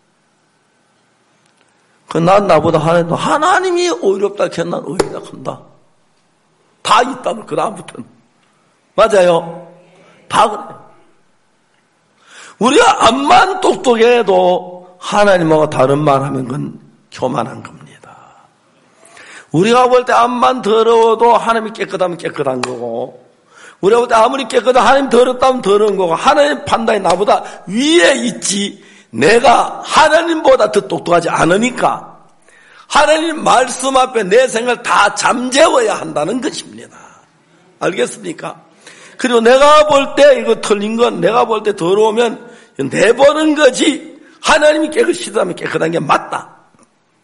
난 나보다 하나님이 의롭다 했나 의인이다 한다. 다 있다면 그 다음부터는. 맞아요. 다 그래요. 우리가 암만 똑똑해도 하나님하고 다른 말 하면 그건 교만한 겁니다. 우리가 볼 때 암만 더러워도 하나님이 깨끗하면 깨끗한 거고 우리가 볼 때 아무리 깨끗하면 하나님 더럽다면 더러운 거고 하나님 판단이 나보다 위에 있지 내가 하나님보다 더 똑똑하지 않으니까 하나님 말씀 앞에 내 생각을 다 잠재워야 한다는 것입니다. 알겠습니까? 그리고 내가 볼 때 이거 틀린 건 내가 볼 때 더러우면 내보는 거지 하나님이 깨끗이다면 깨끗한 게 맞다.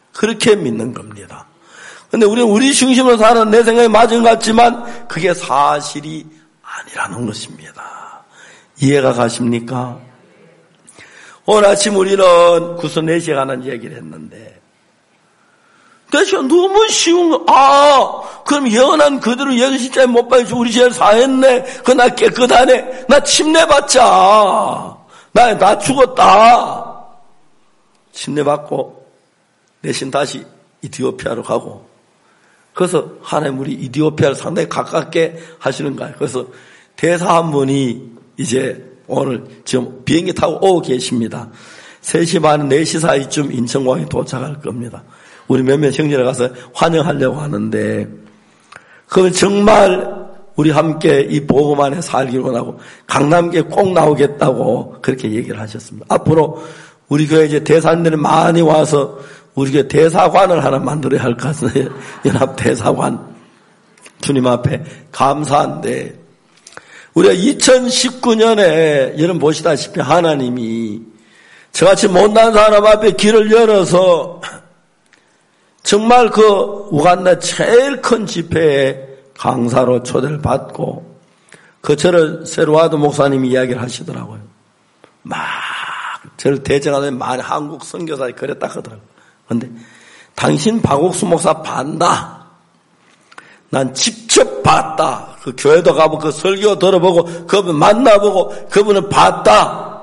그렇게 믿는 겁니다. 근데 우리 중심으로 사는 내 생각이 맞은 것 같지만 그게 사실이 아니라는 것입니다. 이해가 가십니까? 오늘 아침 우리는 구서 4시에 관한 얘기를 했는데, 대체 너무 쉬운 거, 그럼 영원한 그대로 예수십자에 못 박혀 우리 죄를 사했네. 나 깨끗하네. 나 침례받자. 나 죽었다. 침례받고 내신 다시 이디오피아로 가고, 그래서 하나님 우리 이디오피아를 상당히 가깝게 하시는 거예요. 그래서 대사 한 분이 이제 오늘 지금 비행기 타고 오고 계십니다. 3시 반, 4시 사이쯤 인천공항에 도착할 겁니다. 우리 몇몇 형제를 가서 환영하려고 하는데, 그러면 정말 우리 함께 이 복음 안에 살기를 원하고 강남교회 꼭 나오겠다고 그렇게 얘기를 하셨습니다. 앞으로 우리 교회 이제 대사님들이 많이 와서 우리 교회 대사관을 하나 만들어야 할 것 같습니다. 연합 대사관. 주님 앞에 감사한데, 우리가 2019년에 여러분 보시다시피 하나님이 저같이 못난 사람 앞에 길을 열어서 정말 그 우간다 제일 큰 집회에 강사로 초대를 받고, 저를 세르와도 목사님이 이야기를 하시더라고요. 막 저를 대정하는 많은 한국 선교사들이 그랬다 하더라고요. 그런데 당신 박옥수 목사 반다. 난 직접 봤다. 그 교회도 가보고 그 설교 들어보고 그분 만나보고 그분을 봤다.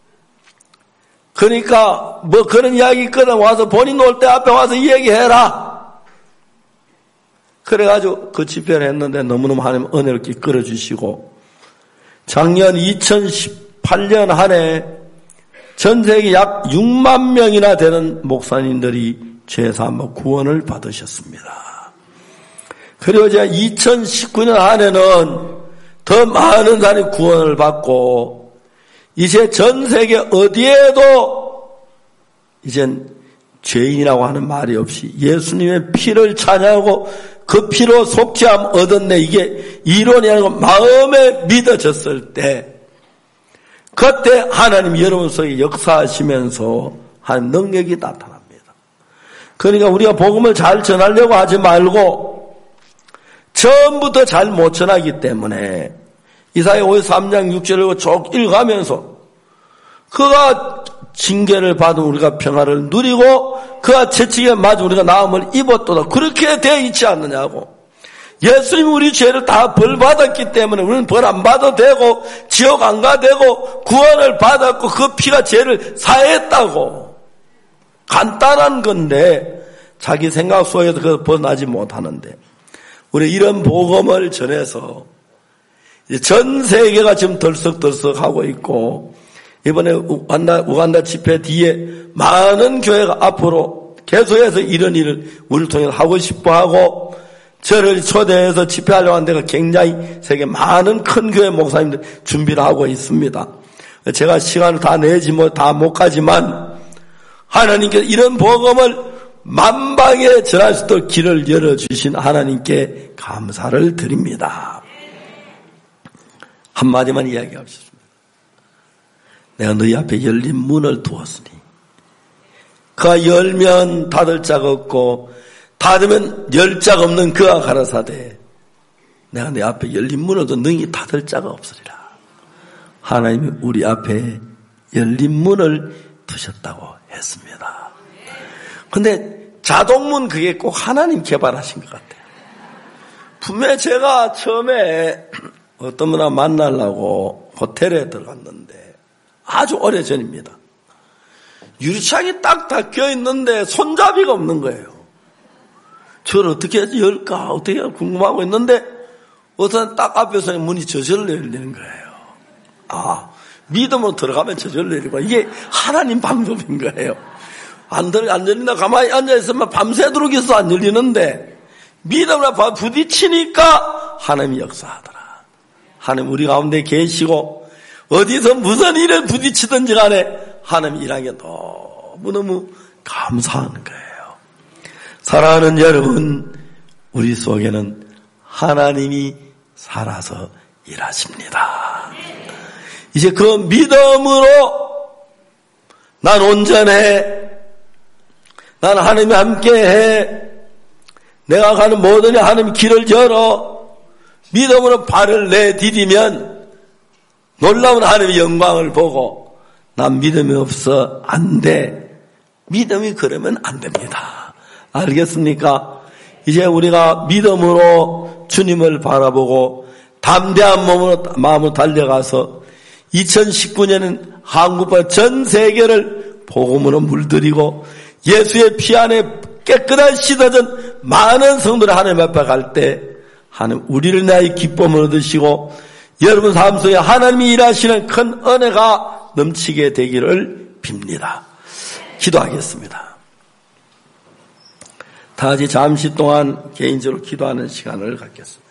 그러니까 뭐 그런 이야기 있거든. 와서 본인 올 때 앞에 와서 얘기해라. 그래가지고 그 집회를 했는데 너무너무 하나님 은혜를 이끌어주시고, 작년 2018년 한 해 전 세계 약 6만 명이나 되는 목사님들이 죄사함과 구원을 받으셨습니다. 그리고 이제 2019년 한 해는 더 많은 사람이 구원을 받고, 이제 전 세계 어디에도 이젠 죄인이라고 하는 말이 없이 예수님의 피를 찬양하고 그 피로 속죄함 얻었네, 이게 이론이 아니고 마음에 믿어졌을 때, 그때 하나님 여러분 속에 역사하시면서 하나님 능력이 나타납니다. 그러니까 우리가 복음을 잘 전하려고 하지 말고 처음부터 잘 못 전하기 때문에 이사야 53장 6절을 쭉 읽어가면서 그가 징계를 받은 우리가 평화를 누리고 그가 채찍에 맞아 우리가 나음을 입었도다, 그렇게 되어 있지 않느냐고. 예수님이 우리 죄를 다 벌 받았기 때문에 우리는 벌 안 받아도 되고 지옥 안 가도 되고 구원을 받았고 그 피가 죄를 사했다고. 간단한 건데 자기 생각 속에서 그걸 벗어나지 못하는데, 우리 이런 복음을 전해서 전 세계가 지금 덜썩덜썩하고 있고, 이번에 우간다 집회 뒤에 많은 교회가 앞으로 계속해서 이런 일을 우리를 통해 하고 싶어하고, 저를 초대해서 집회하려고 하는 데가 굉장히 세계 많은 큰 교회 목사님들 준비를 하고 있습니다. 제가 시간을 다 내지 다 못 가지만 하나님께서 이런 복음을 만방에 전할 수 있도록 길을 열어주신 하나님께 감사를 드립니다. 한마디만 이야기하겠습니다. 내가 너희 앞에 열린 문을 두었으니 그가 열면 닫을 자가 없고 닫으면 열 자가 없는 그가 가라사대 내가 내 앞에 열린 문을 둬 너희 닫을 자가 없으리라. 하나님이 우리 앞에 열린 문을 두셨다고 했습니다. 근데 자동문 그게 꼭 하나님 개발하신 것 같아요. 분명히 제가 처음에 어떤 분을 만나려고 호텔에 들어갔는데 아주 오래전입니다. 유리창이 딱 닫혀 있는데 손잡이가 없는 거예요. 저를 어떻게 해서 열까 어떻게 궁금하고 있는데 어떤 딱 앞에서 문이 저절로 열리는 거예요. 믿음으로 들어가면 저절로 열리고, 이게 하나님 방법인 거예요. 안 열린다 가만히 앉아있으면 밤새도록 있어도 안 열리는데 믿음으로 부딪히니까 하나님이 역사하더라. 하나님 우리 가운데 계시고 어디서 무슨 일에 부딪히든지 간에 하나님 일하는 게 너무너무 감사한 거예요. 사랑하는 여러분, 우리 속에는 하나님이 살아서 일하십니다. 이제 그 믿음으로 난 온전해, 나는 하나님이 함께해. 내가 가는 모든 하나님 길을 열어 믿음으로 발을 내디디면 놀라운 하나님의 영광을 보고 난 믿음이 없어 안 돼. 믿음이 그러면 안 됩니다. 알겠습니까? 이제 우리가 믿음으로 주님을 바라보고 담대한 마음으로 달려가서 2019년은 한국과 전 세계를 복음으로 물들이고 예수의 피 안에 깨끗한 씻어진 많은 성도를 하나님 앞에 갈 때 하나님 우리를 나의 기쁨을 얻으시고 여러분 삶 속에 하나님이 일하시는 큰 은혜가 넘치게 되기를 빕니다. 기도하겠습니다. 다 같이 잠시 동안 개인적으로 기도하는 시간을 갖겠습니다.